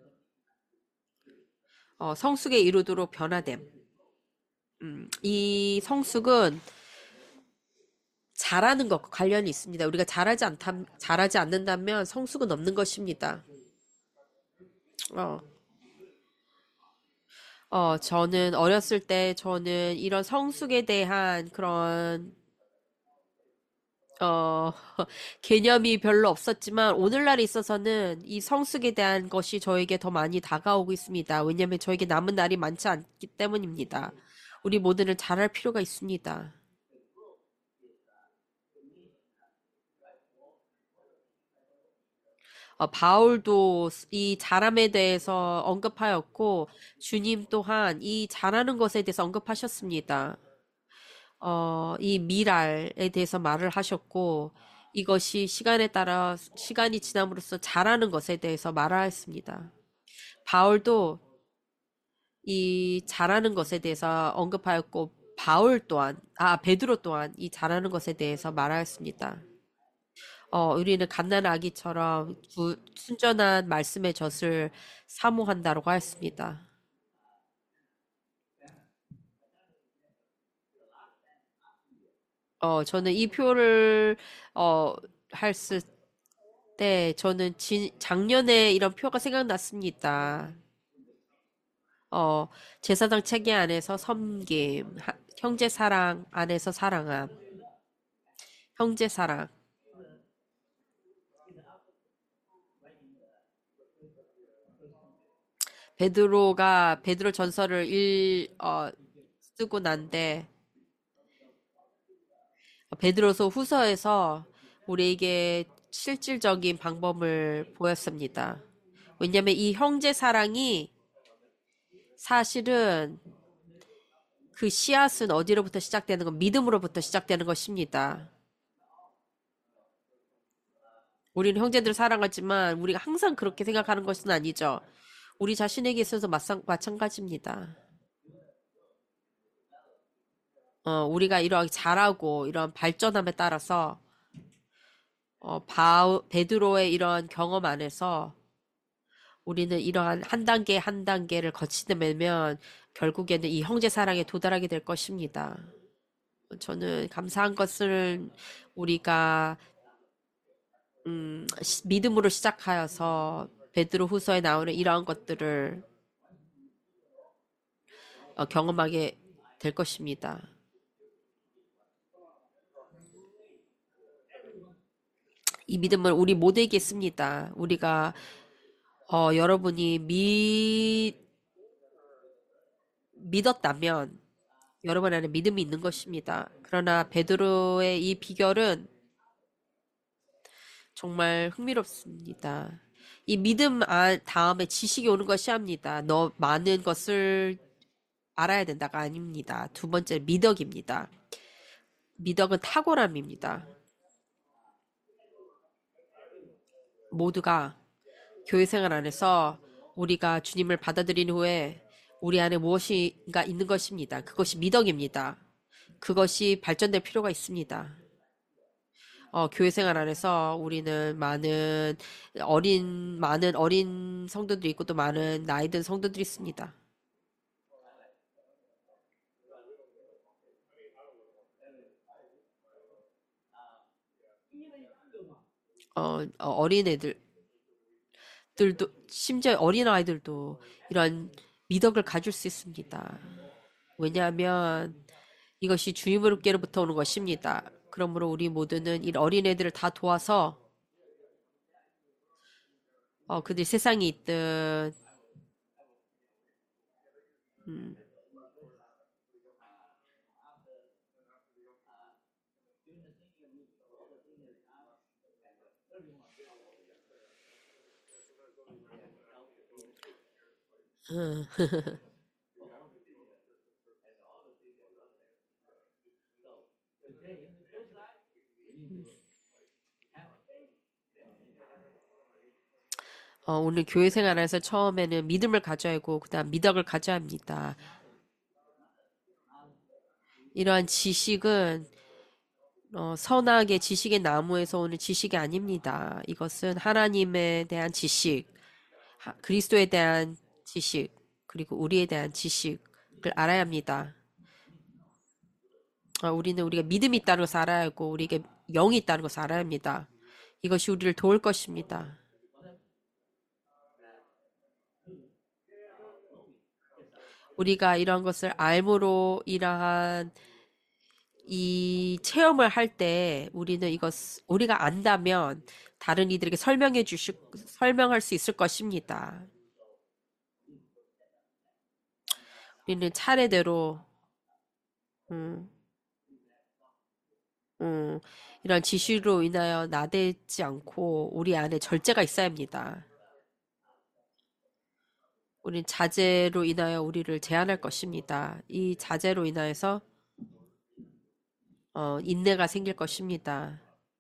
Speaker 1: 어, 성숙에 이르도록 변화됨. 음, 이 성숙은 잘하는 것과 관련이 있습니다. 우리가 잘하지 않다, 잘하지 않는다면 성숙은 없는 것입니다. 어, 어, 저는 어렸을 때 저는 이런 성숙에 대한 그런 어, 개념이 별로 없었지만 오늘날에 있어서는 이 성숙에 대한 것이 저에게 더 많이 다가오고 있습니다. 왜냐하면 저에게 남은 날이 많지 않기 때문입니다. 우리 모두는 잘할 필요가 있습니다. 어, 바울도 이 잘함에 대해서 언급하였고 주님 또한 이 잘하는 것에 대해서 언급하셨습니다. 어, 이 미랄에 대해서 말을 하셨고 이것이 시간에 따라 시간이 지남으로써 잘하는 것에 대해서 말하였습니다. 바울도 이 잘하는 것에 대해서 언급하였고 바울 또한 아 베드로 또한 이 잘하는 것에 대해서 말하였습니다. 어, 우리는 갓난 아기처럼 구- 순전한 말씀의 젖을 사모한다고 하였습니다. 어, 저는 이 표를 어, 했을 때 저는 지, 작년에 이런 표가 생각났습니다. 어, 제사장 체계 안에서 섬김, 하- 형제 사랑 안에서 사랑함, 형제 사랑. 베드로가 베드로 전서를 일, 어, 쓰고 난데 베드로서 후서에서 우리에게 실질적인 방법을 보였습니다. 왜냐하면 이 형제 사랑이 사실은 그 씨앗은 어디로부터 시작되는 건 믿음으로부터 시작되는 것입니다. 우리는 형제들을 사랑하지만 우리가 항상 그렇게 생각하는 것은 아니죠. 우리 자신에게 있어서 마찬, 마찬가지입니다. 어, 우리가 이러한 잘하고 이러한 발전함에 따라서 어, 바, 베드로의 이러한 경험 안에서 우리는 이러한 한 단계 한 단계를 거치면 결국에는 이 형제 사랑에 도달하게 될 것입니다. 저는 감사한 것을 우리가 음, 시- 믿음으로 시작하여서 베드로 후서에 나오는 이러한 것들을 어, 경험하게 될 것입니다. 이 믿음을 우리 모두에게 씁니다. 우리가 어, 여러분이 미, 믿었다면 여러분 안에 믿음이 있는 것입니다. 그러나 베드로의 이 비결은 정말 흥미롭습니다. 이 믿음 아- 다음에 지식이 오는 것이 합니다. 너 많은 것을 알아야 된다가 아닙니다. 두 번째 미덕입니다. 미덕은 탁월함입니다. 모두가 교회 생활 안에서 우리가 주님을 받아들인 후에 우리 안에 무엇인가 있는 것입니다. 그것이 미덕입니다. 그것이 발전될 필요가 있습니다. 어, 교회 생활 안에서 우리는 많은 어린, 많은 어린 성도들이 있고 또 많은 나이 든 성도들이 있습니다. 어, 어, 어린애들, 들도, 심지어 어린아이들도 이런 미덕을 가질 수 있습니다. 왜냐하면 이것이 주님으로부터 오는 것입니다. 그러므로 우리 모두는 이 어린애들을 다 도와서 어, 그들이 세상에 있든 음, 어, 오늘 교회 생활에서 처음에는 믿음을 가져야 하고 그다음 미덕을 가져야 합니다. 이러한 지식은 어, 선악의 지식의 나무에서 오는 지식이 아닙니다. 이것은 하나님에 대한 지식, 하- 그리스도에 대한 지식, 그리고 우리에 대한 지식을 알아야 합니다. 어, 우리는 우리가 믿음이 있다는 것을 알아야 하고 우리에게 영이 있다는 것을 알아야 합니다. 이것이 우리를 도울 것입니다. 우리가 이런 것을 알므로 이러한 이 체험을 할 때 우리는 이것 우리가 안다면 다른 이들에게 설명해 주실 설명할 수 있을 것입니다. 우리는 차례대로 음, 음, 이런 지시로 인하여 나대지 않고 우리 안에 절제가 있어야 합니다. 우린 자제로 인하여 우리를 제한할 것입니다. 이 자제로 인하여서 어, 인내가 생길 것입니다.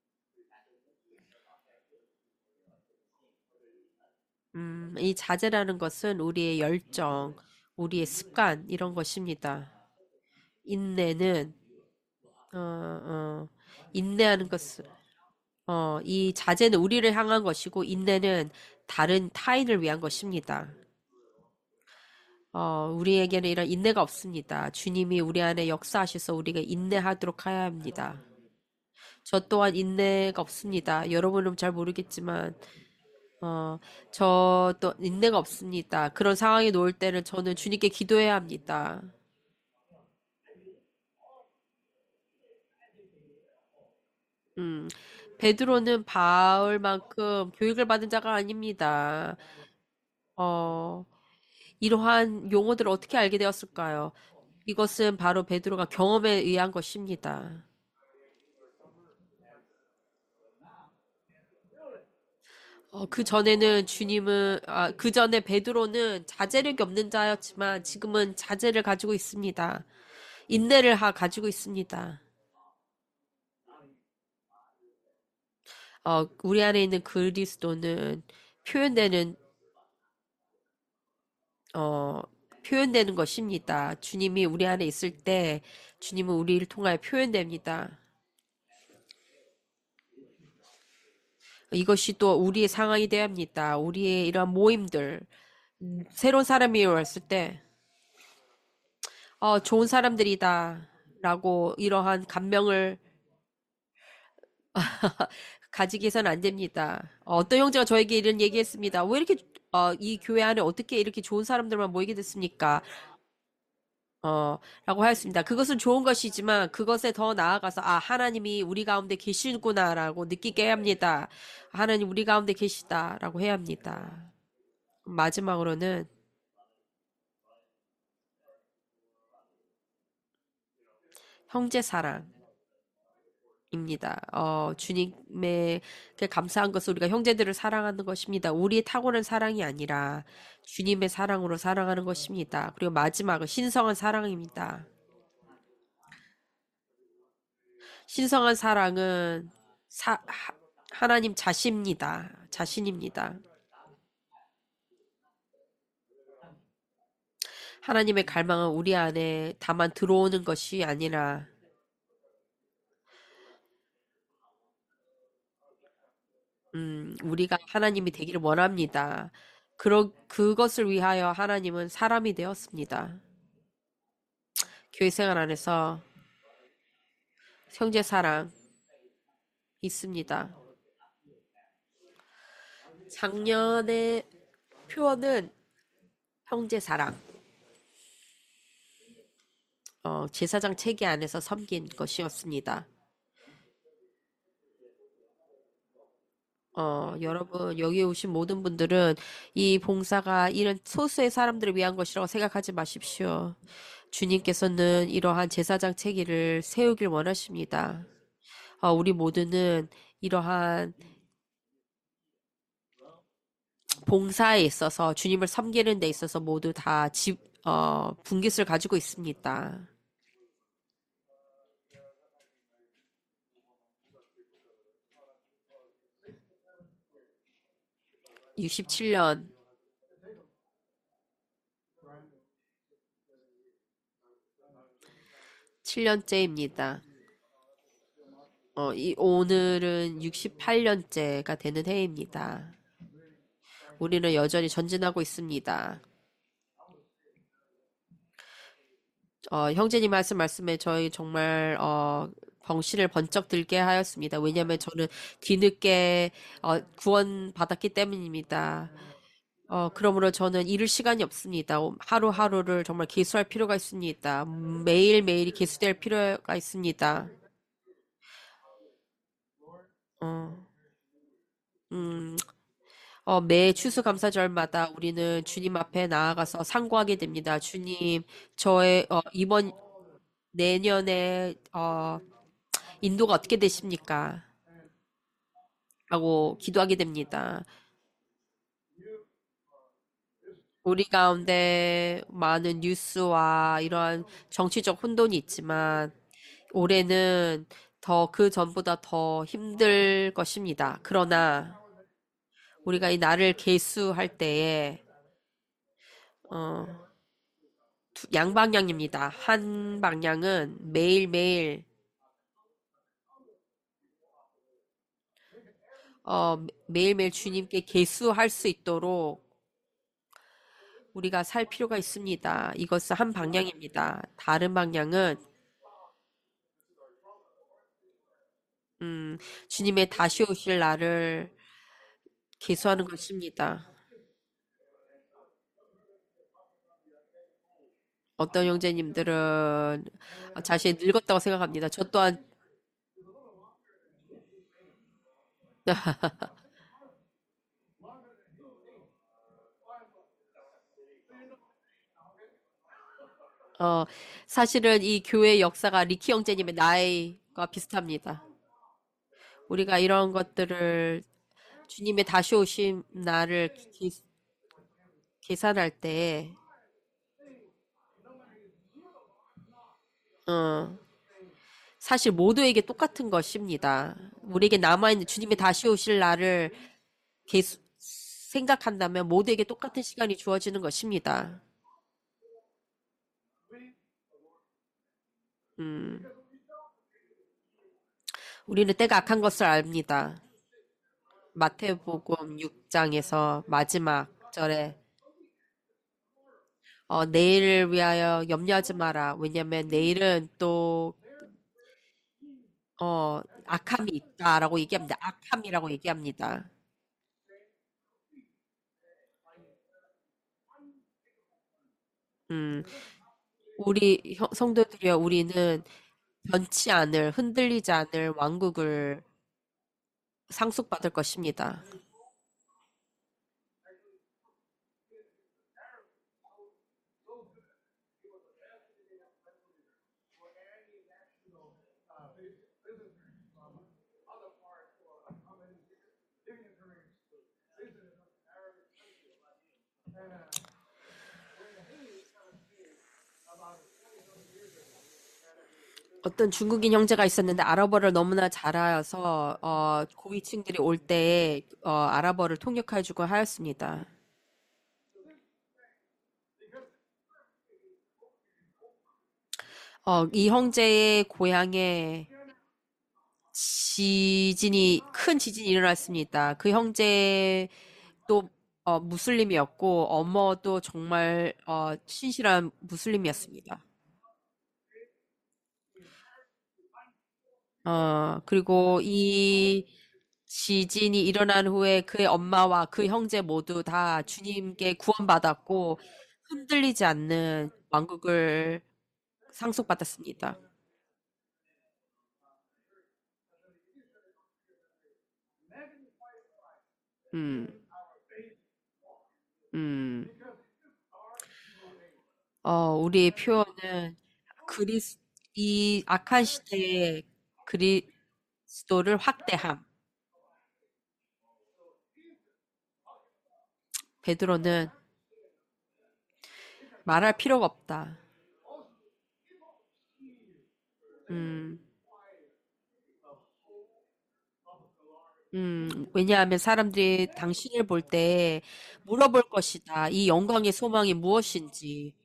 Speaker 1: 음, 이 자제라는 것은 우리의 열정, 우리의 습관 이런 것입니다. 인내는 어, 어, 인내하는 것은 어, 이 자제는 우리를 향한 것이고 인내는 다른 타인을 위한 것입니다. 어, 우리에게는 이런 인내가 없습니다. 주님이 우리 안에 역사하셔서 우리가 인내하도록 해야 합니다. 저 또한 인내가 없습니다. 여러분은 잘 모르겠지만, 어, 저 또 인내가 없습니다. 그런 상황에 놓을 때는 저는 주님께 기도해야 합니다. 음, 베드로는 바울만큼 교육을 받은 자가 아닙니다. 어, 이러한 용어들을 어떻게 알게 되었을까요? 이것은 바로 베드로가 경험에 의한 것입니다. 어, 그 전에는 주님은, 아, 그 전에 베드로는 자제력이 없는 자였지만 지금은 자제를 가지고 있습니다. 인내를 하, 가지고 있습니다. 어, 우리 안에 있는 그리스도는 표현되는, 어, 표현되는 것입니다. 주님이 우리 안에 있을 때 주님은 우리를 통하여 표현됩니다. 이것이 또 우리의 상황이 되어야 합니다. 우리의 이러한 모임들, 음, 새로운 사람이 왔을 때, 어, 좋은 사람들이다. 라고 이러한 감명을 가지게 해서는 안 됩니다. 어, 어떤 형제가 저에게 이런 얘기했습니다. 왜 이렇게, 어, 이 교회 안에 어떻게 이렇게 좋은 사람들만 모이게 됐습니까? 어, 라고 하였습니다. 그것은 좋은 것이지만 그것에 더 나아가서 아, 하나님이 우리 가운데 계시구나라고 느끼게 해야 합니다. 하나님 우리 가운데 계시다라고 해야 합니다. 마지막으로는 형제 사랑입니다. 어, 주님의 그 감사한 것은 우리가 형제들을 사랑하는 것입니다. 우리의 탁월한 사랑이 아니라 주님의 사랑으로 사랑하는 것입니다. 그리고 마지막은 신성한 사랑입니다. 신성한 사랑은 사, 하, 하나님 자신입니다. 자신입니다. 하나님의 갈망은 우리 안에 다만 들어오는 것이 아니라, 음, 우리가 하나님이 되기를 원합니다. 그러, 그것을 위하여 하나님은 사람이 되었습니다. 교회 생활 안에서 형제 사랑 있습니다. 작년의 표어는 형제 사랑, 어, 제사장 체계 안에서 섬긴 것이었습니다. 어, 여러분, 여기 오신 모든 분들은 이 봉사가 이런 소수의 사람들을 위한 것이라고 생각하지 마십시오. 주님께서는 이러한 제사장 체계를 세우길 원하십니다. 어, 우리 모두는 이러한 봉사에 있어서 주님을 섬기는 데 있어서 모두 다 집, 어, 분깃을 가지고 있습니다. 육십칠 년, 칠 년째입니다. 어, 이, 오늘은 육십팔 년째가 되는 해입니다. 우리는 여전히 전진하고 있습니다. 어, 형제님 말씀 말씀에 저희 정말 어, 정신을 번쩍 들게 하였습니다. 왜냐하면 저는 뒤늦게 어, 구원 받았기 때문입니다. 어, 그러므로 저는 잃을 시간이 없습니다. 하루하루를 정말 계수할 필요가 있습니다. 매일매일이 계수될 필요가 있습니다. 어, 음, 어, 매 추수감사절마다 우리는 주님 앞에 나아가서 상고하게 됩니다. 주님, 저의 어, 이번 내년에 어, 인도가 어떻게 되십니까? 라고 기도하게 됩니다. 우리 가운데 많은 뉴스와 이러한 정치적 혼돈이 있지만 올해는 더 그 전보다 더 힘들 것입니다. 그러나 우리가 이 날을 계수할 때에 어, 두- 양방향입니다. 한 방향은 매일매일 어, 매일매일 주님께 계수할 수 있도록 우리가 살 필요가 있습니다. 이것은 한 방향입니다. 다른 방향은 음, 주님의 다시 오실 날을 계수하는 것입니다. 어떤 형제님들은 자신이 늙었다고 생각합니다. 저 또한 어, 사실은 이 교회 역사가 리키 형제님의 나이가 비슷합니다. 우리가 이런 것들을 주님의 다시 오심 날을 기- 계산할 때 어, 사실 모두에게 똑같은 것입니다. 우리에게 남아있는 주님이 다시 오실 날을 계속 생각한다면 모두에게 똑같은 시간이 주어지는 것입니다. 음, 우리는 때가 악한 것을 압니다. 마태복음 육 장에서 마지막 절에 어, 내일을 위하여 염려하지 마라. 왜냐면 내일은 또 어, 악함이 있다라고 얘기합니다. 악함이라고 얘기합니다. 음, 우리 형- 성도들이여 우리는 변치 않을 흔들리지 않을 왕국을 상속받을 것입니다. 어떤 중국인 형제가 있었는데 아랍어를 너무나 잘하여서 어, 고위층들이 올 때에 어, 아랍어를 통역해주고 하였습니다. 어, 이 형제의 고향에 지진이 큰 지진이 일어났습니다. 그 형제도 어, 무슬림이었고 어머도 정말 어, 신실한 무슬림이었습니다. 어, 그리고 이 지진이 일어난 후에 그의 엄마와 그 형제 모두 다 주님께 구원받았고 흔들리지 않는 왕국을 상속받았습니다. 음, 음. 어, 우리의 표현은 그리스, 이 악한 시대에 그리스도를 확대함. 베드로는 말할 필요가 없다. 음, 음, 왜냐하면 사람들이 당신을 볼 때 물어볼 것이다. 이 영광의 소망이 무엇인지.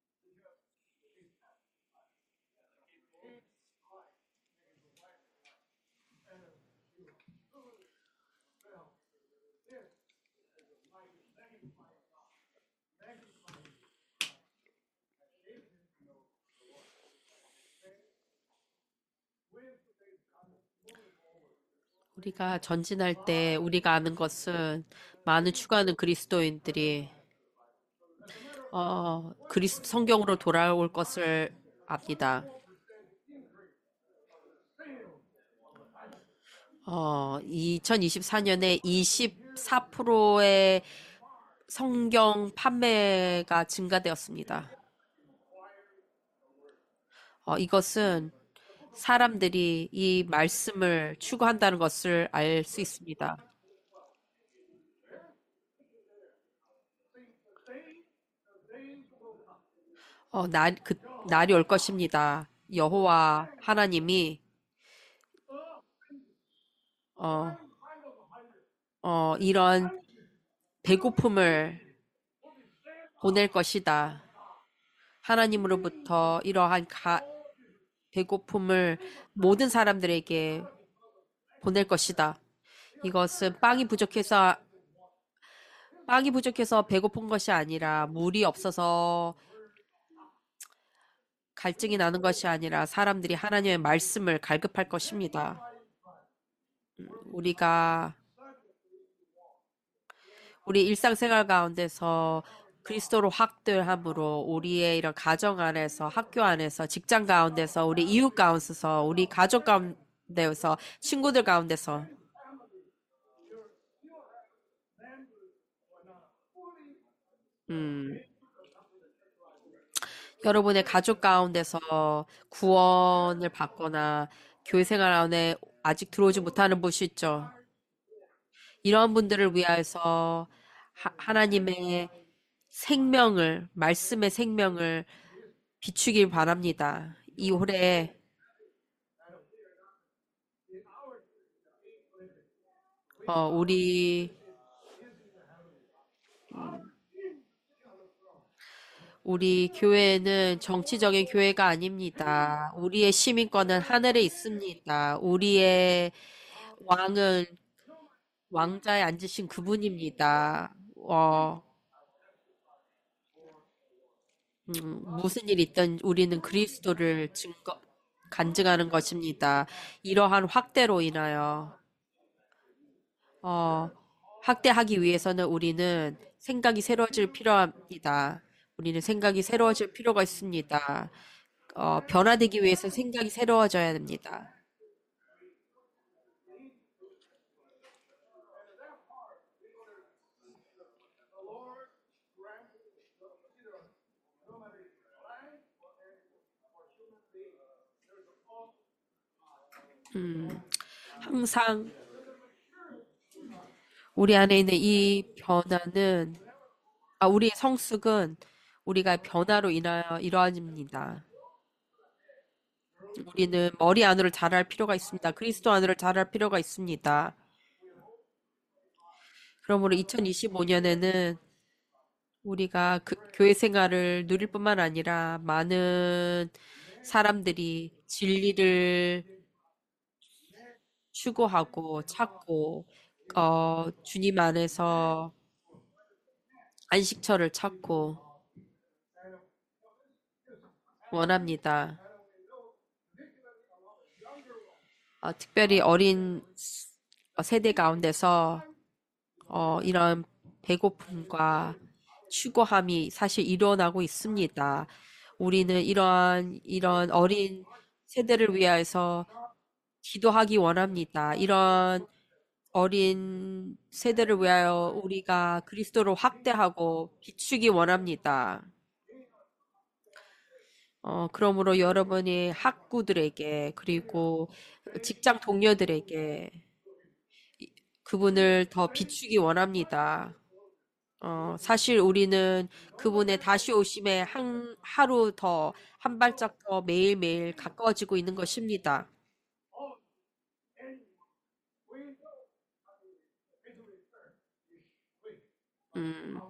Speaker 1: 우리가 전진할 때 우리가 아는 것은 많은 추구하는 그리스도인들이 어, 그리스 성경으로 돌아올 것을 압니다. 어, 이천이십사 년에 이십사 퍼센트의 성경 판매가 증가되었습니다. 어, 이것은 사람들이 이 말씀을 추구한다는 것을 알 수 있습니다. 어, 날, 그, 날이 올 것입니다. 여호와 하나님이, 어, 어, 이런 배고픔을 보낼 것이다. 하나님으로부터 이러한 가, 배고픔을 모든 사람들에게 보낼 것이다. 이것은 빵이 부족해서, 빵이 부족해서 배고픈 것이 아니라 물이 없어서 갈증이 나는 것이 아니라 사람들이 하나님의 말씀을 갈급할 것입니다. 우리가 우리 일상생활 가운데서 그리스도로 확대함으로 우리의 이런 가정 안에서 학교 안에서 직장 가운데서 우리 이웃 가운데서 우리 가족 가운데서 친구들 가운데서 음, 여러분의 가족 가운데서 구원을 받거나 교회 생활 안에 아직 들어오지 못하는 분이 있죠. 이러한 분들을 위하여서 하, 하나님의 생명을, 말씀의 생명을 비추길 바랍니다. 이홀에 어, 우리 우리 교회는 정치적인 교회가 아닙니다. 우리의 시민권은 하늘에 있습니다. 우리의 왕은 왕자에 앉으신 그분입니다. 어, 음, 무슨 일 있든 우리는 그리스도를 증거, 간증하는 것입니다. 이러한 확대로 인하여, 어, 확대하기 위해서는 우리는 생각이 새로워질 필요합니다. 우리는 생각이 새로워질 필요가 있습니다. 어, 변화되기 위해서 생각이 새로워져야 됩니다. 음, 항상 우리 안에 있는 이 변화는, 아, 우리의 성숙은 우리가 변화로 인하여 이루어집니다. 우리는 머리 안으로 자랄 필요가 있습니다. 그리스도 안으로 자랄 필요가 있습니다. 그러므로 이천이십오 년에는 우리가 그 교회 생활을 누릴 뿐만 아니라 많은 사람들이 진리를 추구하고 찾고 어, 주님 안에서 안식처를 찾고 원합니다. 어, 특별히 어린 세대 가운데서 어, 이런 배고픔과 추구함이 사실 일어나고 있습니다. 우리는 이러한, 이런 어린 세대를 위하여서 기도하기 원합니다. 이런 어린 세대를 위하여 우리가 그리스도를 확대하고 비추기 원합니다. 어, 그러므로 여러분이 학구들에게 그리고 직장 동료들에게 그분을 더 비추기 원합니다. 어, 사실 우리는 그분의 다시 오심에 한, 하루 더, 한 발짝 더 매일매일 가까워지고 있는 것입니다. 음,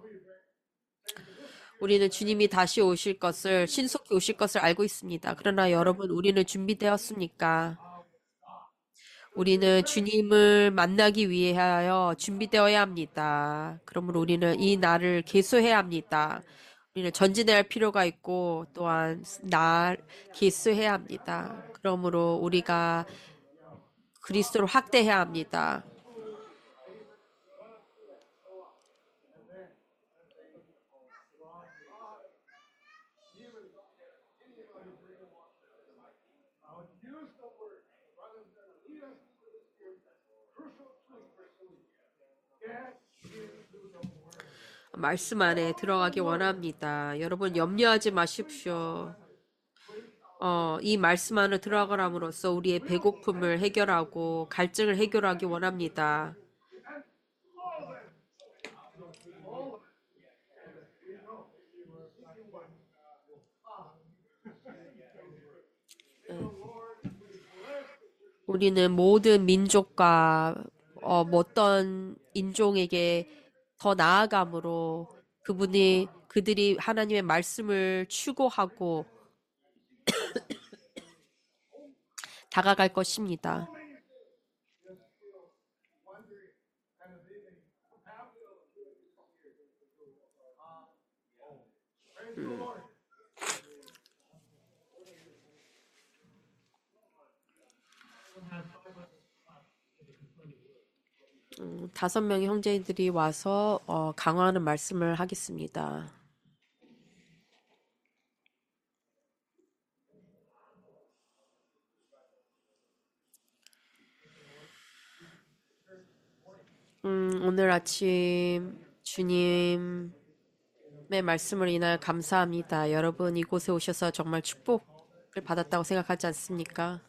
Speaker 1: 우리는 주님이 다시 오실 것을, 신속히 오실 것을 알고 있습니다. 그러나 여러분, 우리는 준비되었습니까? 우리는 주님을 만나기 위하여 준비되어야 합니다. 그러므로 우리는 이 날을 계수해야 합니다. 우리는 전진해야 할 필요가 있고 또한 날 계수해야 합니다. 그러므로 우리가 그리스도를 확대해야 합니다. 말씀 안에 들어가기 원합니다. 여러분 염려하지 마십시오. 어, 이 말씀 안에 들어가람으로써 우리의 배고픔을 해결하고 갈증을 해결하기 원합니다. 우리는 모든 민족과 어, 뭐 어떤 인종에게 더 나아감으로 그분이 그들이 하나님의 말씀을 추구하고 다가갈 것입니다. 음, 다섯 명의 형제들이 와서 어, 강화하는 말씀을 하겠습니다. 음, 오늘 아침 주님의 말씀을 인하여 감사합니다. 여러분 이곳에 오셔서 정말 축복을 받았다고 생각하지 않습니까?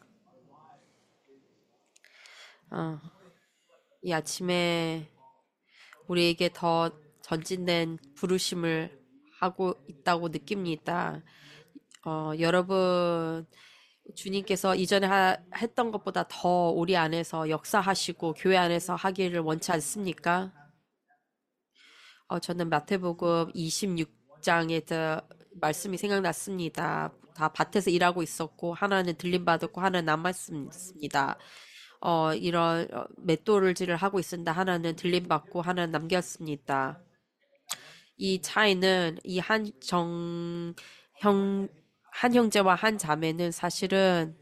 Speaker 1: 어, 이 아침에 우리에게 더 전진된 부르심을 하고 있다고 느낍니다. 어, 여러분 주님께서 이전에 하- 했던 것보다 더 우리 안에서 역사하시고 교회 안에서 하기를 원치 않습니까? 어, 저는 마태복음 이십육 장에 말씀이 생각났습니다. 다 밭에서 일하고 있었고 하나는 들림 받았고 하나는 남았습니다. 어, 이런 어, 맷돌질을 하고 있습니다. 하나는 들림 받고 하나는 남겼습니다. 이 차이는 이 한 정, 형, 한 형제와 한 자매는 사실은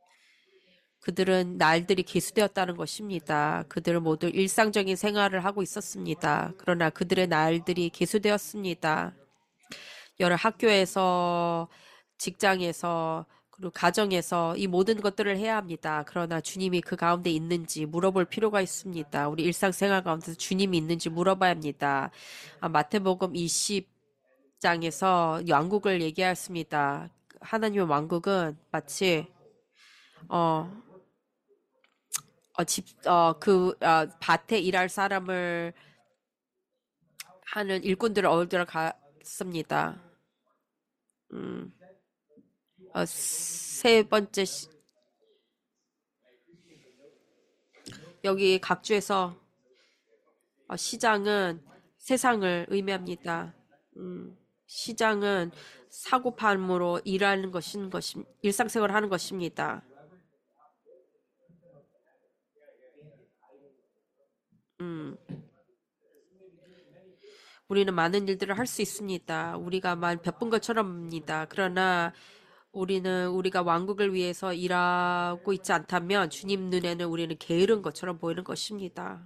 Speaker 1: 그들은 날들이 기수되었다는 것입니다. 그들은 모두 일상적인 생활을 하고 있었습니다. 그러나 그들의 날들이 기수되었습니다. 여러 학교에서, 직장에서, 그리고 가정에서 이 모든 것들을 해야 합니다. 그러나 주님이 그 가운데 있는지 물어볼 필요가 있습니다. 우리 일상생활 가운데서 주님이 있는지 물어봐야 합니다. 아, 마태복음 이십 장에서 왕국을 얘기하였습니다. 하나님의 왕국은 마치 어, 어, 집, 어, 그, 어, 밭에 일할 사람을 하는 일꾼들을 얻으러 갔습니다. 음, 어, 세 번째, 시- 여기 각주에서 어, 시장은 세상을 의미합니다. 음, 시장은 사고팔므로 일하는 것인 것임, 일상생활을 하는 것입니다. 음, 우리는 많은 일들을 할 수 있습니다. 우리가 만 베푼 것처럼입니다. 그러나 우리는 우리가 왕국을 위해서 일하고 있지 않다면 주님 눈에는 우리는 게으른 것처럼 보이는 것입니다.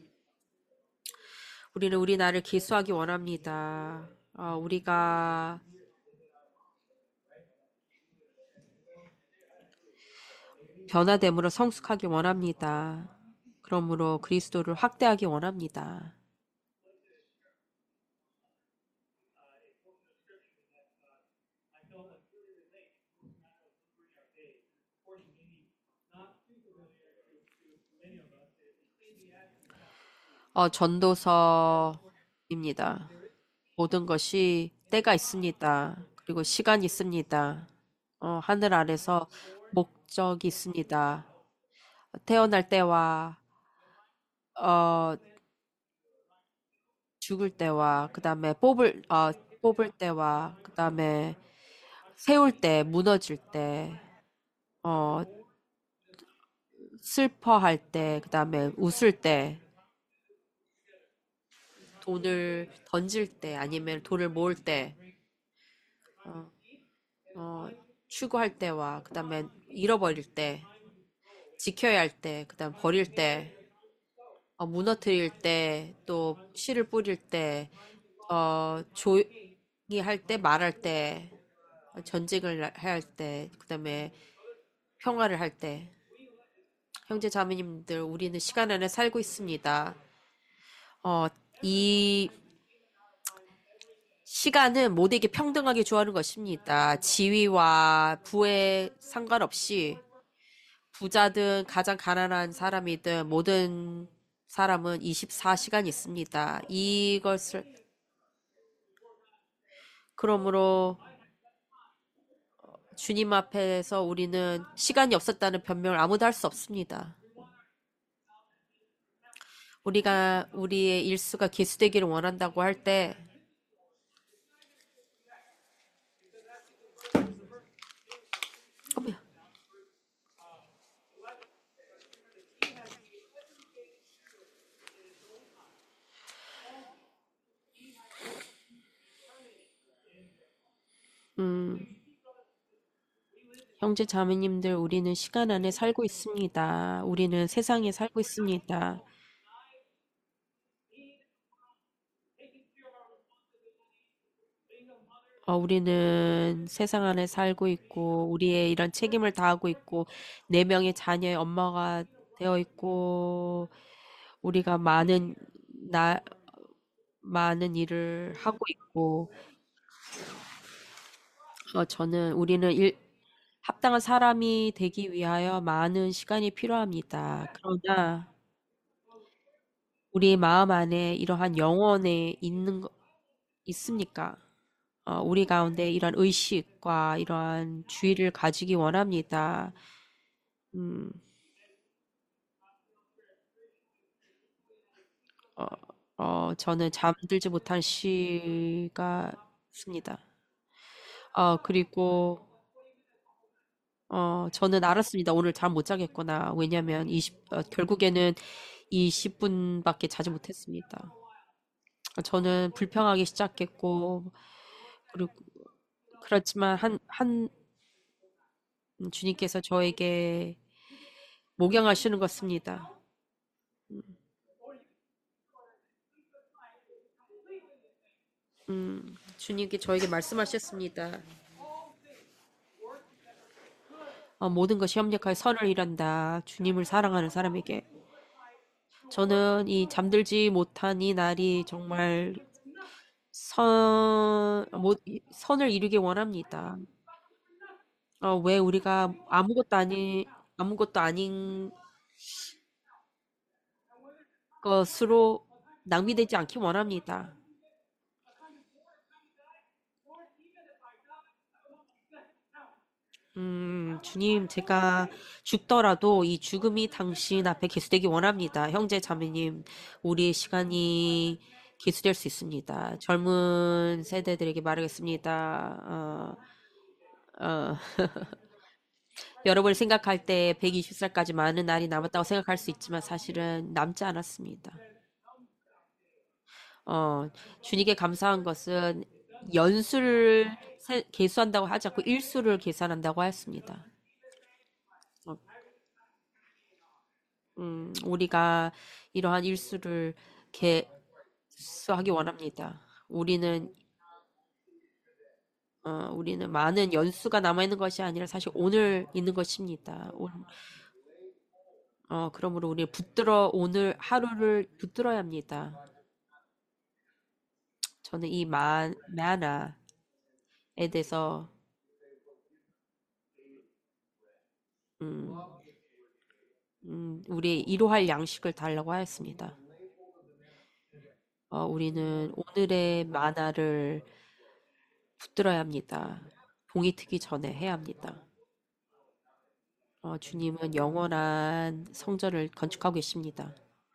Speaker 1: 우리는 우리 나를 계수하기 원합니다. 어, 우리가 변화됨으로 성숙하기 원합니다. 그러므로 그리스도를 확대하기 원합니다. 어, 전도서입니다. 모든 것이 때가 있습니다. 그리고 시간이 있습니다. 어, 하늘 아래서 목적이 있습니다. 태어날 때와 어, 죽을 때와 그다음에 뽑을 어, 뽑을 때와 그다음에 세울 때, 무너질 때, 어, 슬퍼할 때, 그다음에 웃을 때, 돈을 던질 때, 아니면 돈을 모을 때, 어, 어, 추구할 때와 그다음에 잃어버릴 때, 지켜야 할 때, 그다음 버릴 때, 어, 무너뜨릴 때, 또 씨를 뿌릴 때, 어, 조용히 할 때, 말할 때, 어, 전쟁을 해야 할 때, 그다음에 평화를 할 때, 형제 자매님들, 우리는 시간 안에 살고 있습니다. 어, 이 시간은 모두에게 평등하게 주어는 것입니다. 지위와 부에 상관없이 부자든 가장 가난한 사람이든 모든 사람은 이십사 시간 있습니다. 이것을 그러므로 주님 앞에서 우리는 시간이 없었다는 변명을 아무도 할 수 없습니다. 우리가 우리의 일수가 기수되기를 원한다고 할 때, 음, 형제 자매님들, 우리는 시간 안에 살고 있습니다. 우리는 세상에 살고 있습니다. 어, 우리는 세상 안에 살고 있고, 우리의 이런 책임을 다하고 있고, 네 명의 자녀의 엄마가 되어 있고, 우리가 많은, 나, 많은 일을 하고 있고, 어, 저는, 우리는 일, 합당한 사람이 되기 위하여 많은 시간이 필요합니다. 그러나, 우리 마음 안에 이러한 영혼에 있는 거, 있습니까? 어, 우리 가운데 이런 의식과 이러한 주의를 가지기 원합니다. 음, 어, 어, 저는 잠들지 못한 시가 있습니다. 어, 그리고 어, 저는 알았습니다. 오늘 잠 못 자겠구나. 왜냐면 이십, 어, 결국에는 이십 분밖에 자지 못했습니다. 저는 불평하기 시작했고, 그리고, 그렇지만 한, 한, 음, 주님께서 저에게 목양하시는 것입니다. 음, 주님께 저에게 말씀하셨습니다. 어, 모든 것이 협력하여 선을 이룬다. 주님을 사랑하는 사람에게. 저는 이 잠들지 못한 이 날이 정말 선, 못, 선을 이루기 원합니다. 어, 왜 우리가 아무것도 아니, 아무것도 아닌 것으로 낭비되지 않기 원합니다. 음, 주님, 제가 죽더라도 이 죽음이 당신 앞에 계수되기 원합니다. 형제 자매님, 우리의 시간이 계수될 수 있습니다. 젊은 세대들에게 말하겠습니다. 어, 어, 여러분을 생각할 때 백이십 살까지 많은 날이 남았다고 생각할 수 있지만 사실은 남지 않았습니다. 어, 주님께 감사한 것은 연수를 세- 계수한다고 하지 않고 일수를 계산한다고 하였습니다. 어, 음, 우리가 이러한 일수를 계수하기 원합니다. 우리는 어, 우리는 많은 연수가 남아있는 것이 아니라 사실 오늘 있는 것입니다. 오- 어, 그러므로 우리 붙들어 오늘 하루를 붙들어야 합니다. 저는 이 마, 마나에 대해서 음, 음, 우리 이로할 양식을 달라고 하였습니다. 어, 우리는 오늘의 만화를 붙들어야 합니다. 봉이 트기 전에 해야 합니다. 어, 주님은 영원한 성전을 건축하고 계십니다.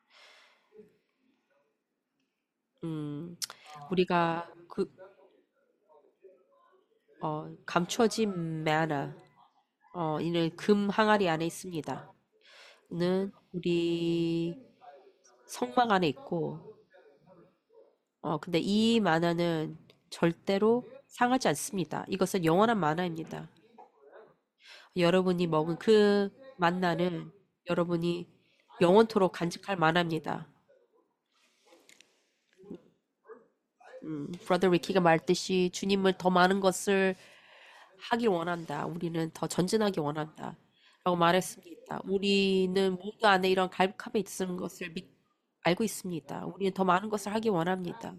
Speaker 1: 음, 우리가 그 어, 감추어진 만화, 어, 이는 금 항아리 안에 있습니다. 는 우리 성막 안에 있고, 어, 근데 이 만화는 절대로 상하지 않습니다. 이것은 영원한 만화입니다. 여러분이 먹은 그 만나는 여러분이 영원토록 간직할 만합니다. 음, 브라더 리키가 말했듯이 주님을 더 많은 것을 하길 원한다. 우리는 더 전진하기 원한다. 라고 말했습니다. 우리는 모두 안에 이런 갈급함이 있는 것을 믿, 알고 있습니다. 우리는 더 많은 것을 하기 원합니다.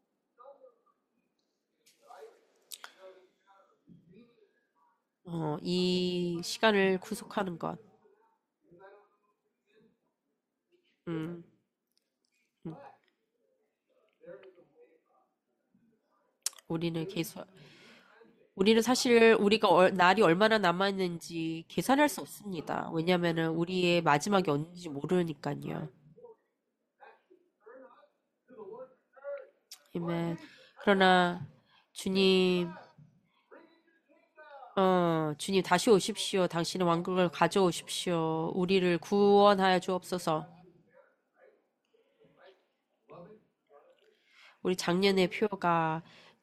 Speaker 1: 어, 이 시간을 구속하는 것. 음, 음, 우리는 계속 우리는 사실 우리가 얼- 날이 얼마나 남았는지 계산할 수 없습니다. 왜냐면은 우리의 마지막이 언제인지 모르니까요. 아멘. 그러나 주님, 어, 주님 다시 오십시오. 당신의 왕국을 가져오십시오. 우리를 구원하여 주옵소서. 우리 작년의 표가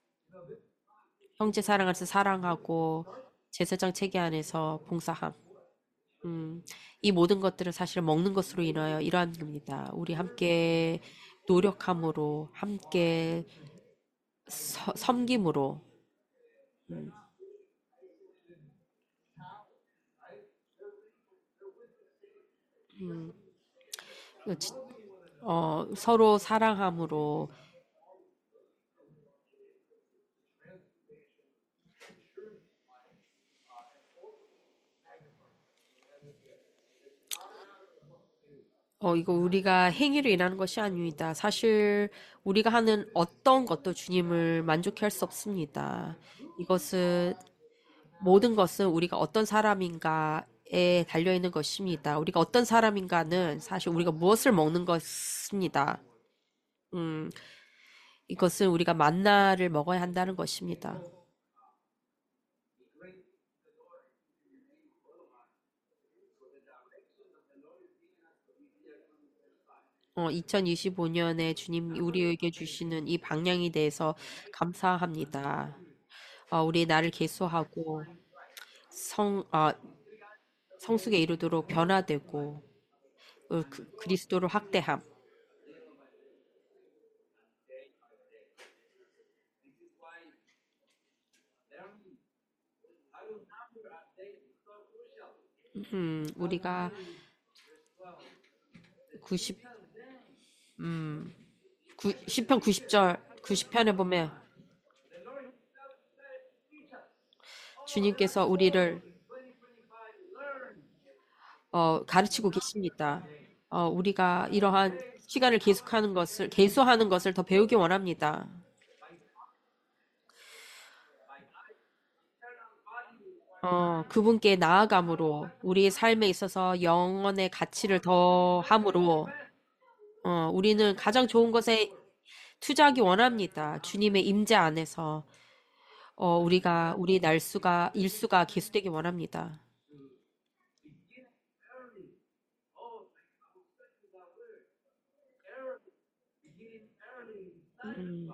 Speaker 1: 형제 사랑하면서 사랑하고 제사장 체계 안에서 봉사함. 음, 이 모든 것들은 사실 먹는 것으로 인하여 이러한 겁니다. 우리 함께 노력함으로, 함께 서- 섬김으로, 음, 음, 그 지- 어, 서로 사랑함으로, 어, 이거 우리가 행위로 인하는 것이 아닙니다. 사실 우리가 하는 어떤 것도 주님을 만족해 할 수 없습니다. 이것은 모든 것은 우리가 어떤 사람인가에 달려 있는 것입니다. 우리가 어떤 사람인가는 사실 우리가 무엇을 먹는 것입니다. 음, 이것은 우리가 만나를 먹어야 한다는 것입니다. 어, 이천이십오 년에 주님 우리에게 주시는 이 방향에 대해서 감사합니다. 어, 우리 나를 계수하고 성, 어, 성숙에 이르도록 변화되고 어, 그, 그리스도를 확대함. 음, 우리가 구십, 음, 구, 시편 구십 절, 구십 편에 보면 주님께서 우리를 어, 가르치고 계십니다. 어, 우리가 이러한 시간을 계속하는 것을, 계수하는 것을 더 배우기 원합니다. 어, 그분께 나아감으로 우리의 삶에 있어서 영혼의 가치를 더함으로 어, 우리는 가장 좋은 것에 투자하기 원합니다. 주님의 임재 안에서 어, 우리가 우리 날수가 일수가 계수되기 원합니다. 음,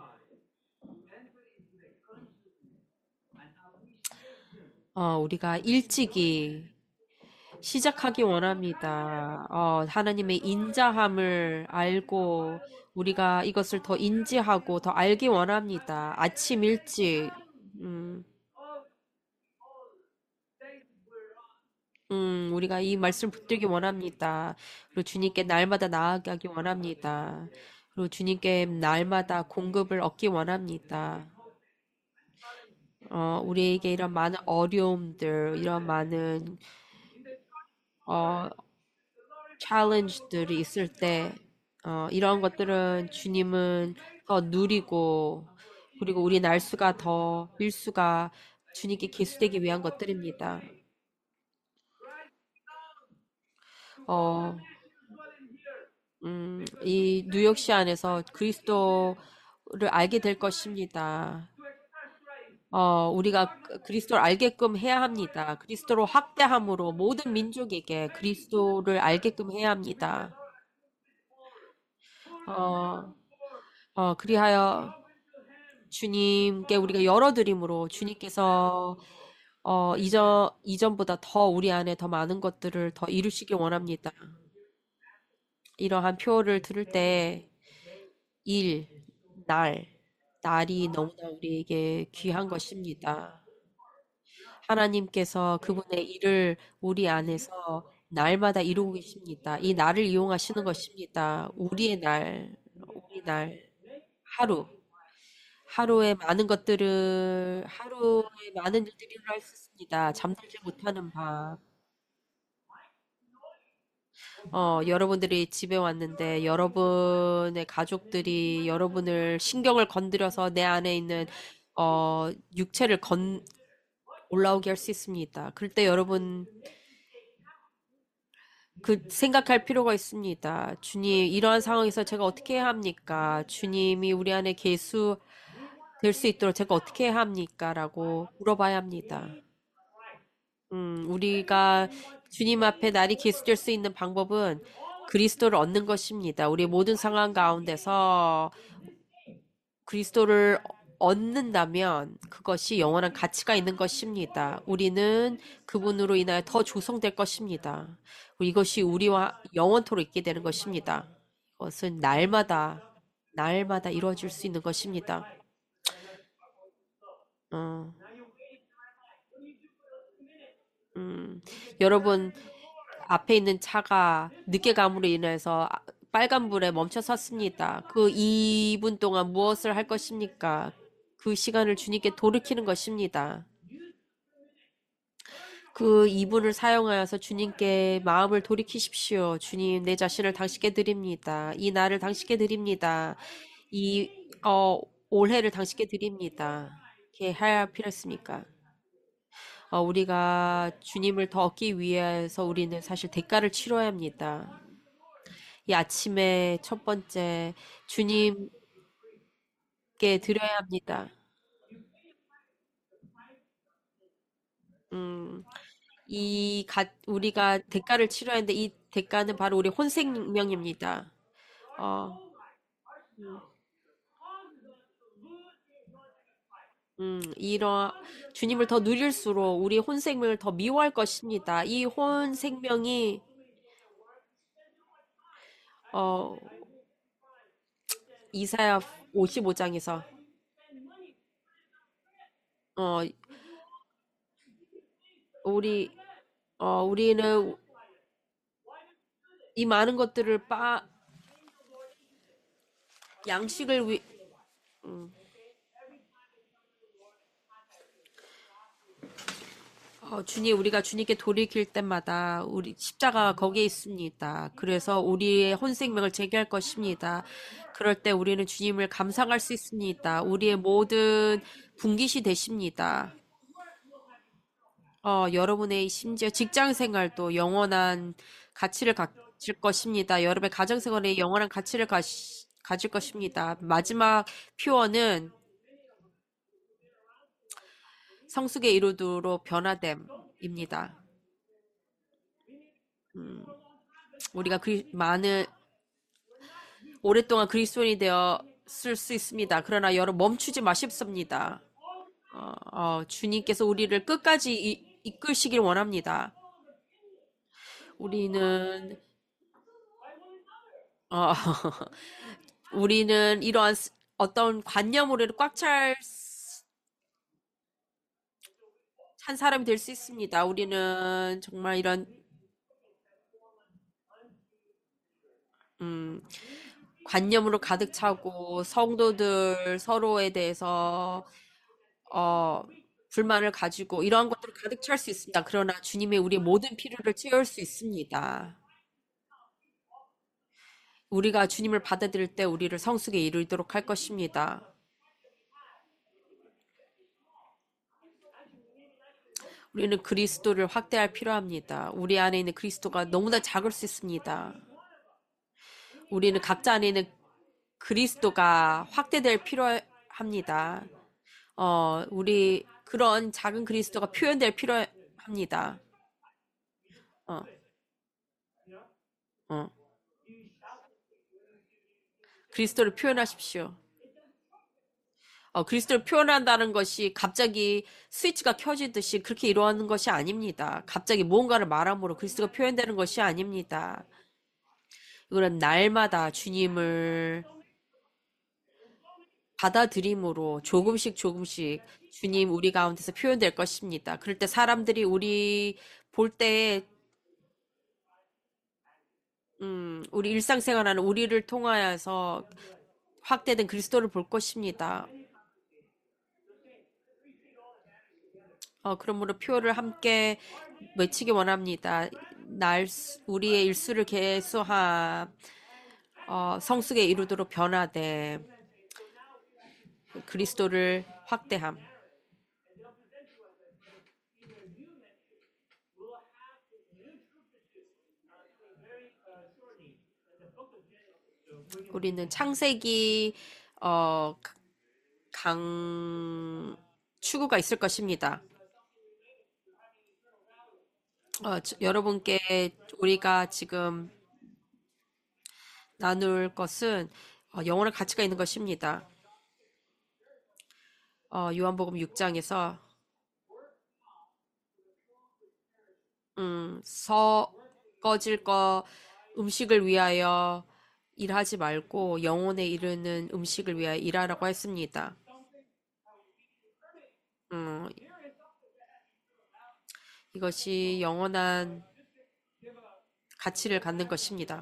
Speaker 1: 어, 우리가 일찍이 시작하기 원합니다. 어, 하나님의 인자함을 알고 우리가 이것을 더 인지하고 더 알기 원합니다. 아침 일찍, 음, 음, 우리가 이 말씀 붙들기 원합니다. 그리고 주님께 날마다 나아가기 원합니다. 그리고 주님께 날마다 공급을 얻기 원합니다. 어, 우리에게 이런 많은 어려움들, 이런 많은 어, 챌린지들이 있을 때, 어, 이런 것들은 주님은 더 누리고, 그리고 우리 날수가 더, 일수가 주님께 계수되기 위한 것들입니다. 어, 음, 이 뉴욕시 안에서 그리스도를 알게 될 것입니다. 어, 우리가 그- 그리스도를 알게끔 해야 합니다. 그리스도로 확대함으로 모든 민족에게 그리스도를 알게끔 해야 합니다. 어, 어, 그리하여 주님께 우리가 열어드림으로 주님께서 어, 이전, 이전보다 더 우리 안에 더 많은 것들을 더 이루시길 원합니다. 이러한 표를 들을 때 일, 날, 날이 너무나 우리에게 귀한 것입니다. 하나님께서 그분의 일을 우리 안에서 날마다 이루고 계십니다. 이 날을 이용하시는 것입니다. 우리의 날, 우리 날, 하루. 하루에 많은 것들을, 하루에 많은 일들이 일어날 수 있습니다. 잠들지 못하는 밤. 어, 여러분들이 집에 왔는데 여러분의 가족들이 여러분을 신경을 건드려서 내 안에 있는 어, 육체를 건 올라오게 할 수 있습니다. 그럴 때 여러분 그 생각할 필요가 있습니다. 주님, 이러한 상황에서 제가 어떻게 해야 합니까? 주님이 우리 안에 계수 될 수 있도록 제가 어떻게 해야 합니까? 라고 물어봐야 합니다. 음, 우리가 주님 앞에 날이 계수될 수 있는 방법은 그리스도를 얻는 것입니다. 우리 모든 상황 가운데서 그리스도를 얻는다면 그것이 영원한 가치가 있는 것입니다. 우리는 그분으로 인하여 더 조성될 것입니다. 이것이 우리와 영원토록 있게 되는 것입니다. 이것은 날마다, 날마다 이루어질 수 있는 것입니다. 어, 음, 여러분, 앞에 있는 차가 늦게 감으로 인해서 아- 빨간불에 멈춰 섰습니다. 그 이 분 동안 무엇을 할 것입니까? 그 시간을 주님께 돌이키는 것입니다. 그 이분을 사용하여서 주님께 마음을 돌이키십시오. 주님, 내 자신을 당신께 드립니다. 이 날을 당신께 드립니다. 이, 어, 올해를 당신께 드립니다. 이렇게 해야 필요했습니까? 어, 우리가 주님을 더 얻기 위해서 우리는 사실 대가를 치러야 합니다. 이 아침에 첫 번째 주님께 드려야 합니다. 음, 이 가, 우리가 대가를 치러야 하는데 이 대가는 바로 우리 혼생명입니다. 어, 음, 이런 주님을 더 누릴수록 우리 혼생명을 더 미워할 것입니다. 이 혼생명이 어, 이사야 오십오 장에서 어, 우리 어, 우리는 이 많은 것들을 빠 양식을 위, 음, 어, 주님, 우리가 주님께 돌이킬 때마다 우리 십자가가 거기에 있습니다. 그래서 우리의 혼생명을 제기할 것입니다. 그럴 때 우리는 주님을 감상할 수 있습니다. 우리의 모든 분깃이 되십니다. 어, 여러분의 심지어 직장 생활도 영원한 가치를 가질 것입니다. 여러분의 가정 생활에 영원한 가치를 가시, 가질 것입니다. 마지막 표어는 성숙의 이루도록 변화됨입니다. 음, 우리가 그 많은 오랫동안 그리스도인이 되었을 수 있습니다. 그러나 여러분 멈추지 마십습니다. 어, 어, 주님께서 우리를 끝까지 이, 이끌시길 원합니다. 우리는 어, 우리는 이러한 스- 어떤 관념으로 꽉 찰, 찬 사람이 될 수 있습니다. 우리는 정말 이런 음, 관념으로 가득 차고 성도들 서로에 대해서 어, 불만을 가지고 이러한 것들을 가득 찰 수 있습니다. 그러나 주님의 우리의 모든 필요를 채울 수 있습니다. 우리가 주님을 받아들일 때 우리를 성숙에 이르도록 할 것입니다. 우리는 그리스도를 확대할 필요합니다. 우리 안에 있는 그리스도가 너무나 작을 수 있습니다. 우리는 각자 안에 있는 그리스도가 확대될 필요합니다. 어, 우리 그런 작은 그리스도가 표현될 필요합니다. 어, 어. 그리스도를 표현하십시오. 어, 그리스도를 표현한다는 것이 갑자기 스위치가 켜지듯이 그렇게 이루어지는 것이 아닙니다. 갑자기 무언가를 말함으로 그리스도가 표현되는 것이 아닙니다. 이거는 날마다 주님을 받아들임으로 조금씩 조금씩 주님 우리 가운데서 표현될 것입니다. 그럴 때 사람들이 우리 볼 때에 음, 우리 일상생활하는 우리를 통하여서 확대된 그리스도를 볼 것입니다. 어, 그러므로 표를 함께 외치기 원합니다. 날, 우리의 일수를 계수한 어, 성숙에 이르도록 변화돼 그리스도를 확대함. 우리는 창세기 어, 강 추구가 있을 것입니다. 어, 저- 여러분께 우리가 지금 나눌 것은 어, 영원한 가치가 있는 것입니다. 어, 요한복음 육 장에서 음, 서 꺼질 거 음식을 위하여 일하지 말고 영혼에 이르는 음식을 위하여 일하라고 했습니다. 음, 이것이 영원한 가치를 갖는 것입니다.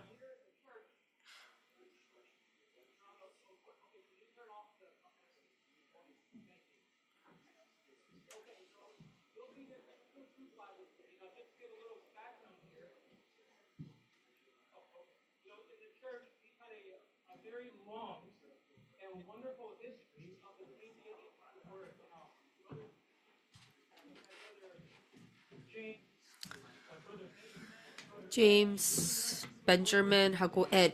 Speaker 1: 제임스, 벤저민하고 앳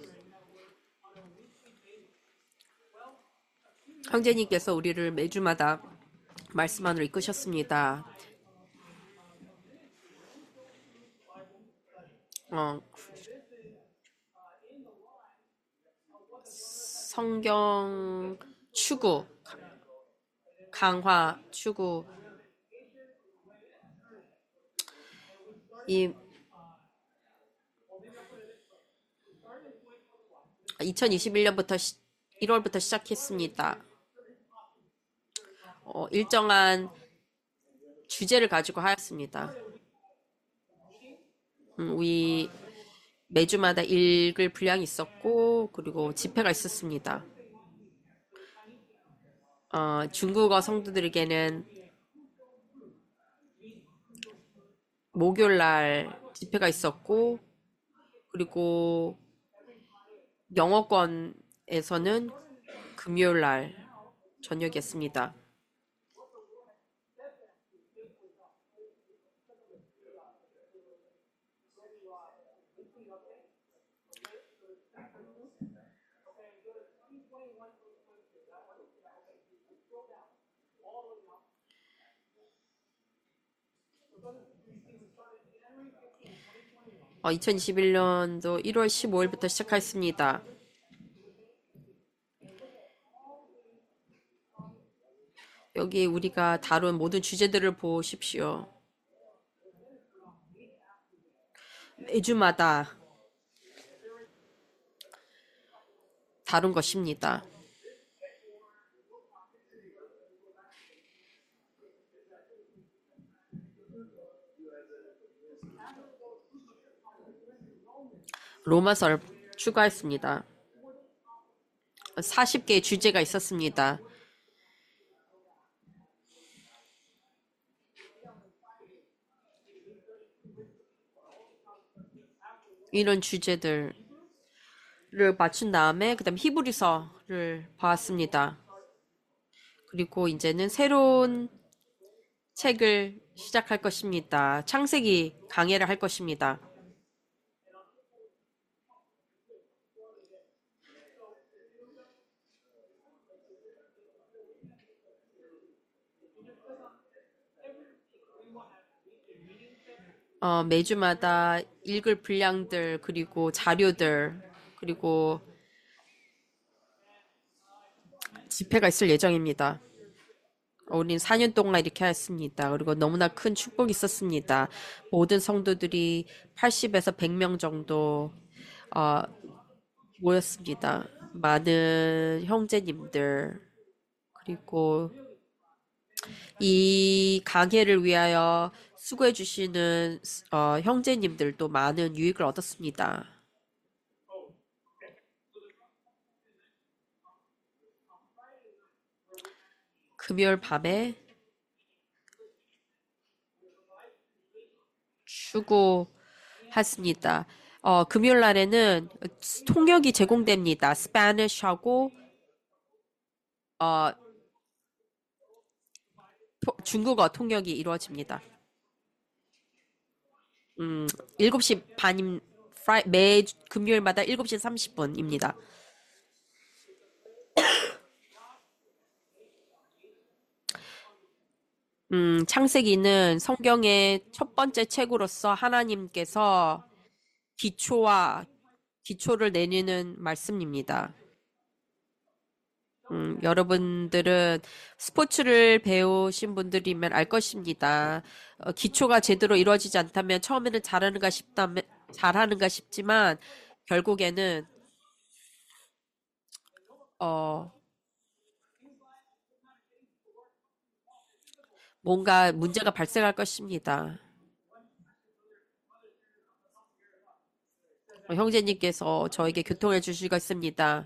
Speaker 1: 형제님께서 우리를 매주마다 말씀 안으로 이끄셨습니다. 어, 성경 추구, 강화, 추구, 이 이천이십일 년부터 일월부터 시작했습니다. 어, 일정한 주제를 가지고 하였습니다. 음, 우리 매주마다 읽을 분량이 있었고, 그리고 집회가 있었습니다. 어, 중국어 성도들에게는 목요일 날 집회가 있었고, 그리고 영어권에서는 금요일 날 저녁이었습니다. 어, 이천이십일 년도 일월 십오일부터 시작했습니다. 여기 우리가 다룬 모든 주제들을 보십시오. 매주마다 다룬 것입니다. 로마서를 추가했습니다. 사십 개의 주제가 있었습니다. 이런 주제들을 맞춘 다음에 그 다음 히브리서를 봤습니다. 그리고 이제는 새로운 책을 시작할 것입니다. 창세기 강해를 할 것입니다. 어, 매주마다 읽을 분량들, 그리고 자료들, 그리고 집회가 있을 예정입니다. 우린 사 년 동안 이렇게 했습니다. 그리고 너무나 큰 축복이 있었습니다. 모든 성도들이 팔십에서 백 명 정도 어, 모였습니다. 많은 형제님들, 그리고 이 강해를 위하여 수고해 주시는 어, 형제님들도 많은 유익을 얻었습니다. 금요일 밤에 추구했습니다. 어, 금요일 날에는 통역이 제공됩니다. 스페니쉬하고 어, 토- 중국어 통역이 이루어집니다. 음, 일곱 시 반임, 프라이, 매 금요일마다 일곱 시 삼십 분입니다. 음, 창세기는 성경의 첫 번째 책으로서 하나님께서 기초와 기초를 내리는 말씀입니다. 음, 여러분들은 스포츠를 배우신 분들이면 알 것입니다. 어, 기초가 제대로 이루어지지 않다면 처음에는 잘하는가 싶다면 잘하는가 싶지만 결국에는 어, 뭔가 문제가 발생할 것입니다. 어, 형제님께서 저에게 교통해 주시겠습니다.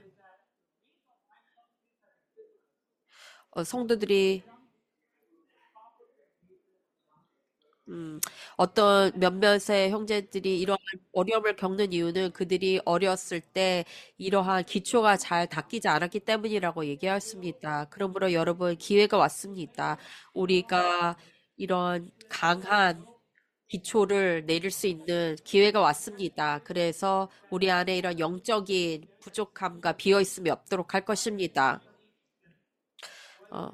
Speaker 1: 어, 성도들이 음, 어떤 몇몇의 형제들이 이러한 어려움을 겪는 이유는 그들이 어렸을 때 이러한 기초가 잘 닦이지 않았기 때문이라고 얘기했습니다. 그러므로 여러분 기회가 왔습니다. 우리가 이런 강한 기초를 내릴 수 있는 기회가 왔습니다. 그래서 우리 안에 이런 영적인 부족함과 비어 있음이 없도록 할 것입니다. 어,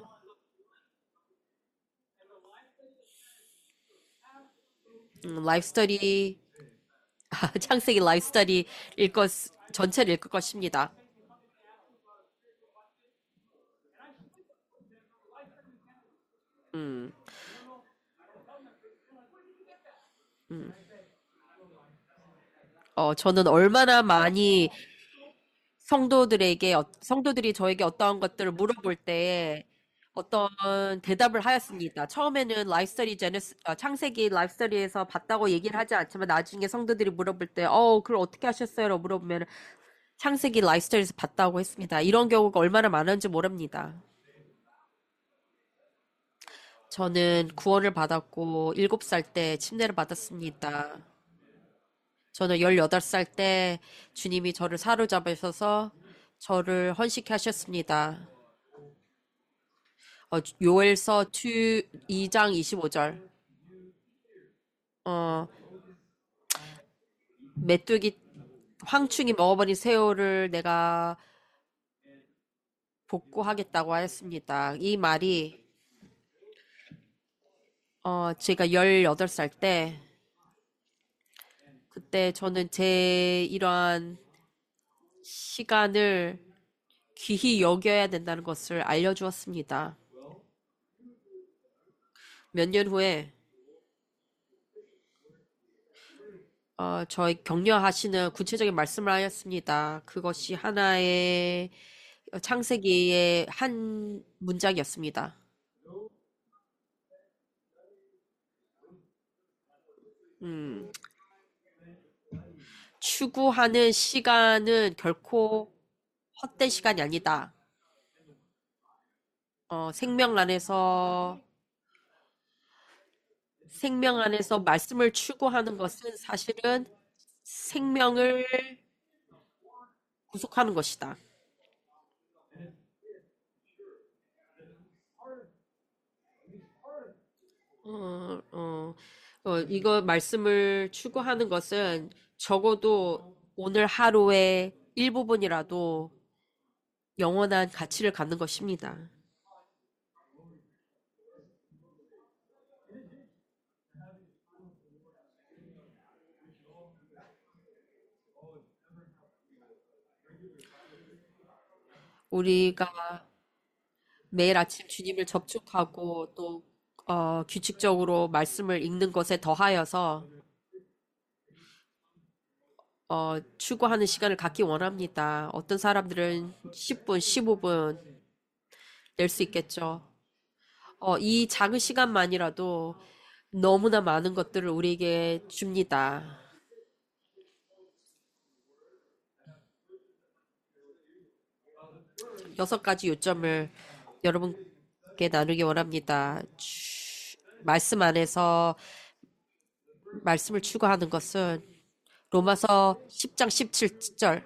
Speaker 1: 음, 라이프 스터디 창세기 라이프 스터디 읽것 전체를 읽을 것입니다. 음, 음. 어, 저는 얼마나 많이 성도들에게, 어- 성도들이 저에게 어떠한 것들을 물어볼 때 어떤 대답을 하였습니다. 처음에는 라이프스터디 제네스, 아, 창세기 라이프스터디에서 봤다고 얘기를 하지 않지만 나중에 성도들이 물어볼 때, 어, 그걸 어떻게 하셨어요? 라고 물어보면 창세기 라이프스터디에서 봤다고 했습니다. 이런 경우가 얼마나 많은지 모릅니다. 저는 구원을 받았고 일곱 살 때 침례를 받았습니다. 저는 열여덟 살 때 주님이 저를 사로잡으셔서 저를 헌식케 하셨습니다. 어, 요엘서 이 장 이십오 절. 어, 메뚜기 황충이 먹어버린 새우를 내가 복구하겠다고 하였습니다. 이 말이 어, 제가 열여덟 살 때 그때 저는 제 이러한 시간을 귀히 여겨야 된다는 것을 알려주었습니다. 몇 년 후에 어, 저희 격려하시는 구체적인 말씀을 하였습니다. 그것이 하나의 창세기의 한 문장이었습니다. 음, 추구하는 시간은 결코 헛된 시간이 아니다. 어, 생명 안에서, 생명 안에서 말씀을 추구하는 것은 사실은 생명을 구속하는 것이다. 어, 어, 어, 이거 말씀을 추구하는 것은 적어도 오늘 하루의 일부분이라도 영원한 가치를 갖는 것입니다. 우리가 매일 아침 주님을 접촉하고 또 어, 규칙적으로 말씀을 읽는 것에 더하여서 어, 추구하는 시간을 갖기 원합니다. 어떤 사람들은 십 분, 십오 분 낼 수 있겠죠. 어, 이 작은 시간만이라도 너무나 많은 것들을 우리에게 줍니다. 여섯 가지 요점을 여러분께 나누기 원합니다. 추- 말씀 안에서 말씀을 추구하는 것은 로마서 십 장 십칠 절.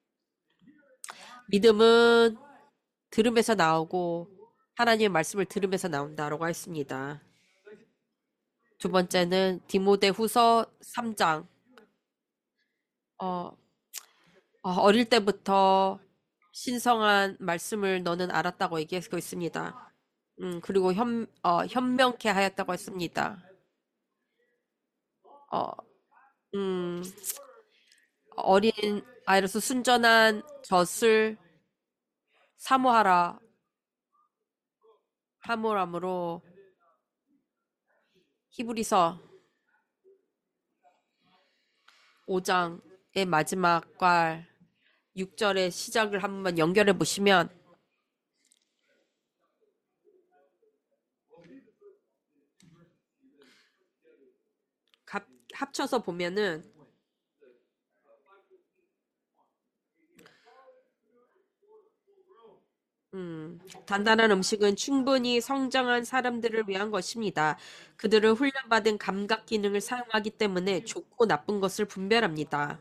Speaker 1: 믿음은 들음에서 나오고 하나님의 말씀을 들음에서 나온다라고 했습니다. 두 번째는 디모데 후서 삼 장. 어, 어, 어릴 때부터 신성한 말씀을 너는 알았다고 얘기하고 있습니다. 음, 그리고 현, 어, 현명케 하였다고 했습니다. 어, 음, 어린 아이로서 순전한 젖을 사모하라 하모람으로 히브리서 오 장의 마지막과 육 절의 시작을 한번 연결해 보시면 합, 합쳐서 보면은 음, 단단한 음식은 충분히 성장한 사람들을 위한 것입니다. 그들은 훈련받은 감각 기능을 사용하기 때문에 좋고 나쁜 것을 분별합니다.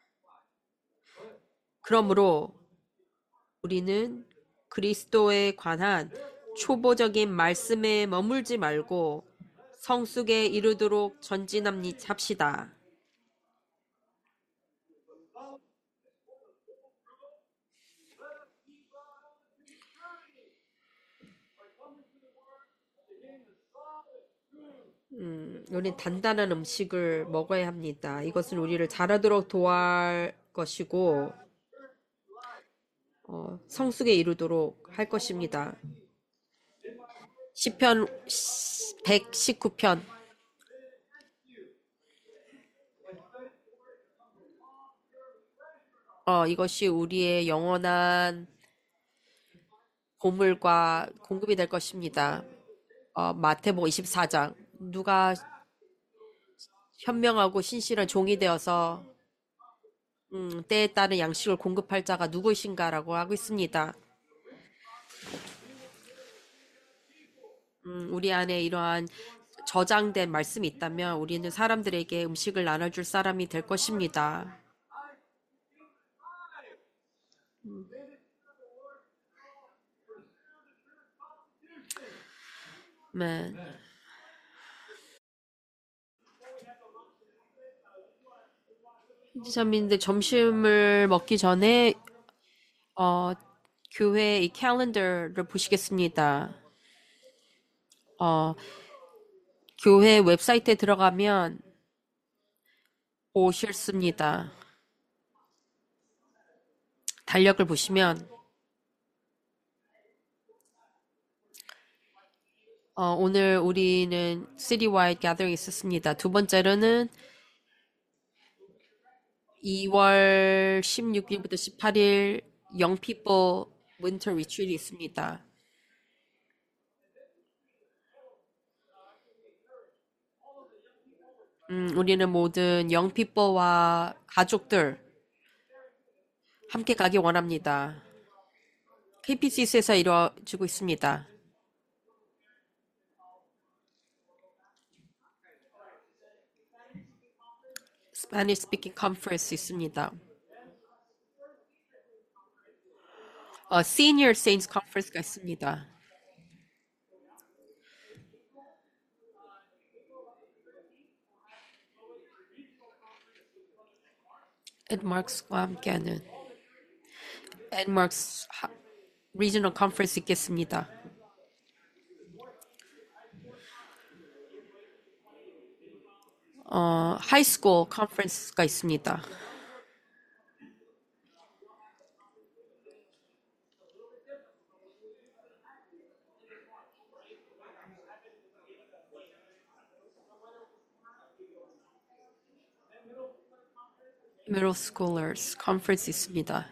Speaker 1: 그러므로 우리는 그리스도에 관한 초보적인 말씀에 머물지 말고 성숙에 이르도록 전진합시다. 음, 우린 단단한 음식을 먹어야 합니다. 이것은 우리를 자라도록 도와할 것이고, 어, 성숙에 이르도록 할 것입니다. 시편 백십구 편. 어, 이것이 우리의 영원한 보물과 공급이 될 것입니다. 어, 마태복음 이십사 장. 누가 현명하고 신실한 종이 되어서 음, 때에 따른 양식을 공급할 자가 누구이신가라고 하고 있습니다. 음, 우리 안에 이러한 저장된 말씀이 있다면 우리는 사람들에게 음식을 나눠줄 사람이 될 것입니다. 네. 현지자민들 점심을 먹기 전에 어, 교회 이 캘린더를 보시겠습니다. 어, 교회 웹사이트에 들어가면 보실습니다. 달력을 보시면 어, 오늘 우리는 citywide gathering 있었습니다. 두 번째로는 이월 십육 일부터 십팔 일 Young People Winter Retreat이 있습니다. 음, 우리는 모든 Young People와 가족들 함께 가기 원합니다. 케이피씨씨에서 이루어지고 있습니다. Spanish Speaking Conference 있습니다. 어, Senior Saints Conference가 있습니다. 에드마크스와 함께하는 에드마크스 Regional Conference 있겠습니다. 어, 하이스쿨 컨퍼런스가 있습니다. Middle Schoolers 컨퍼런스 있습니다.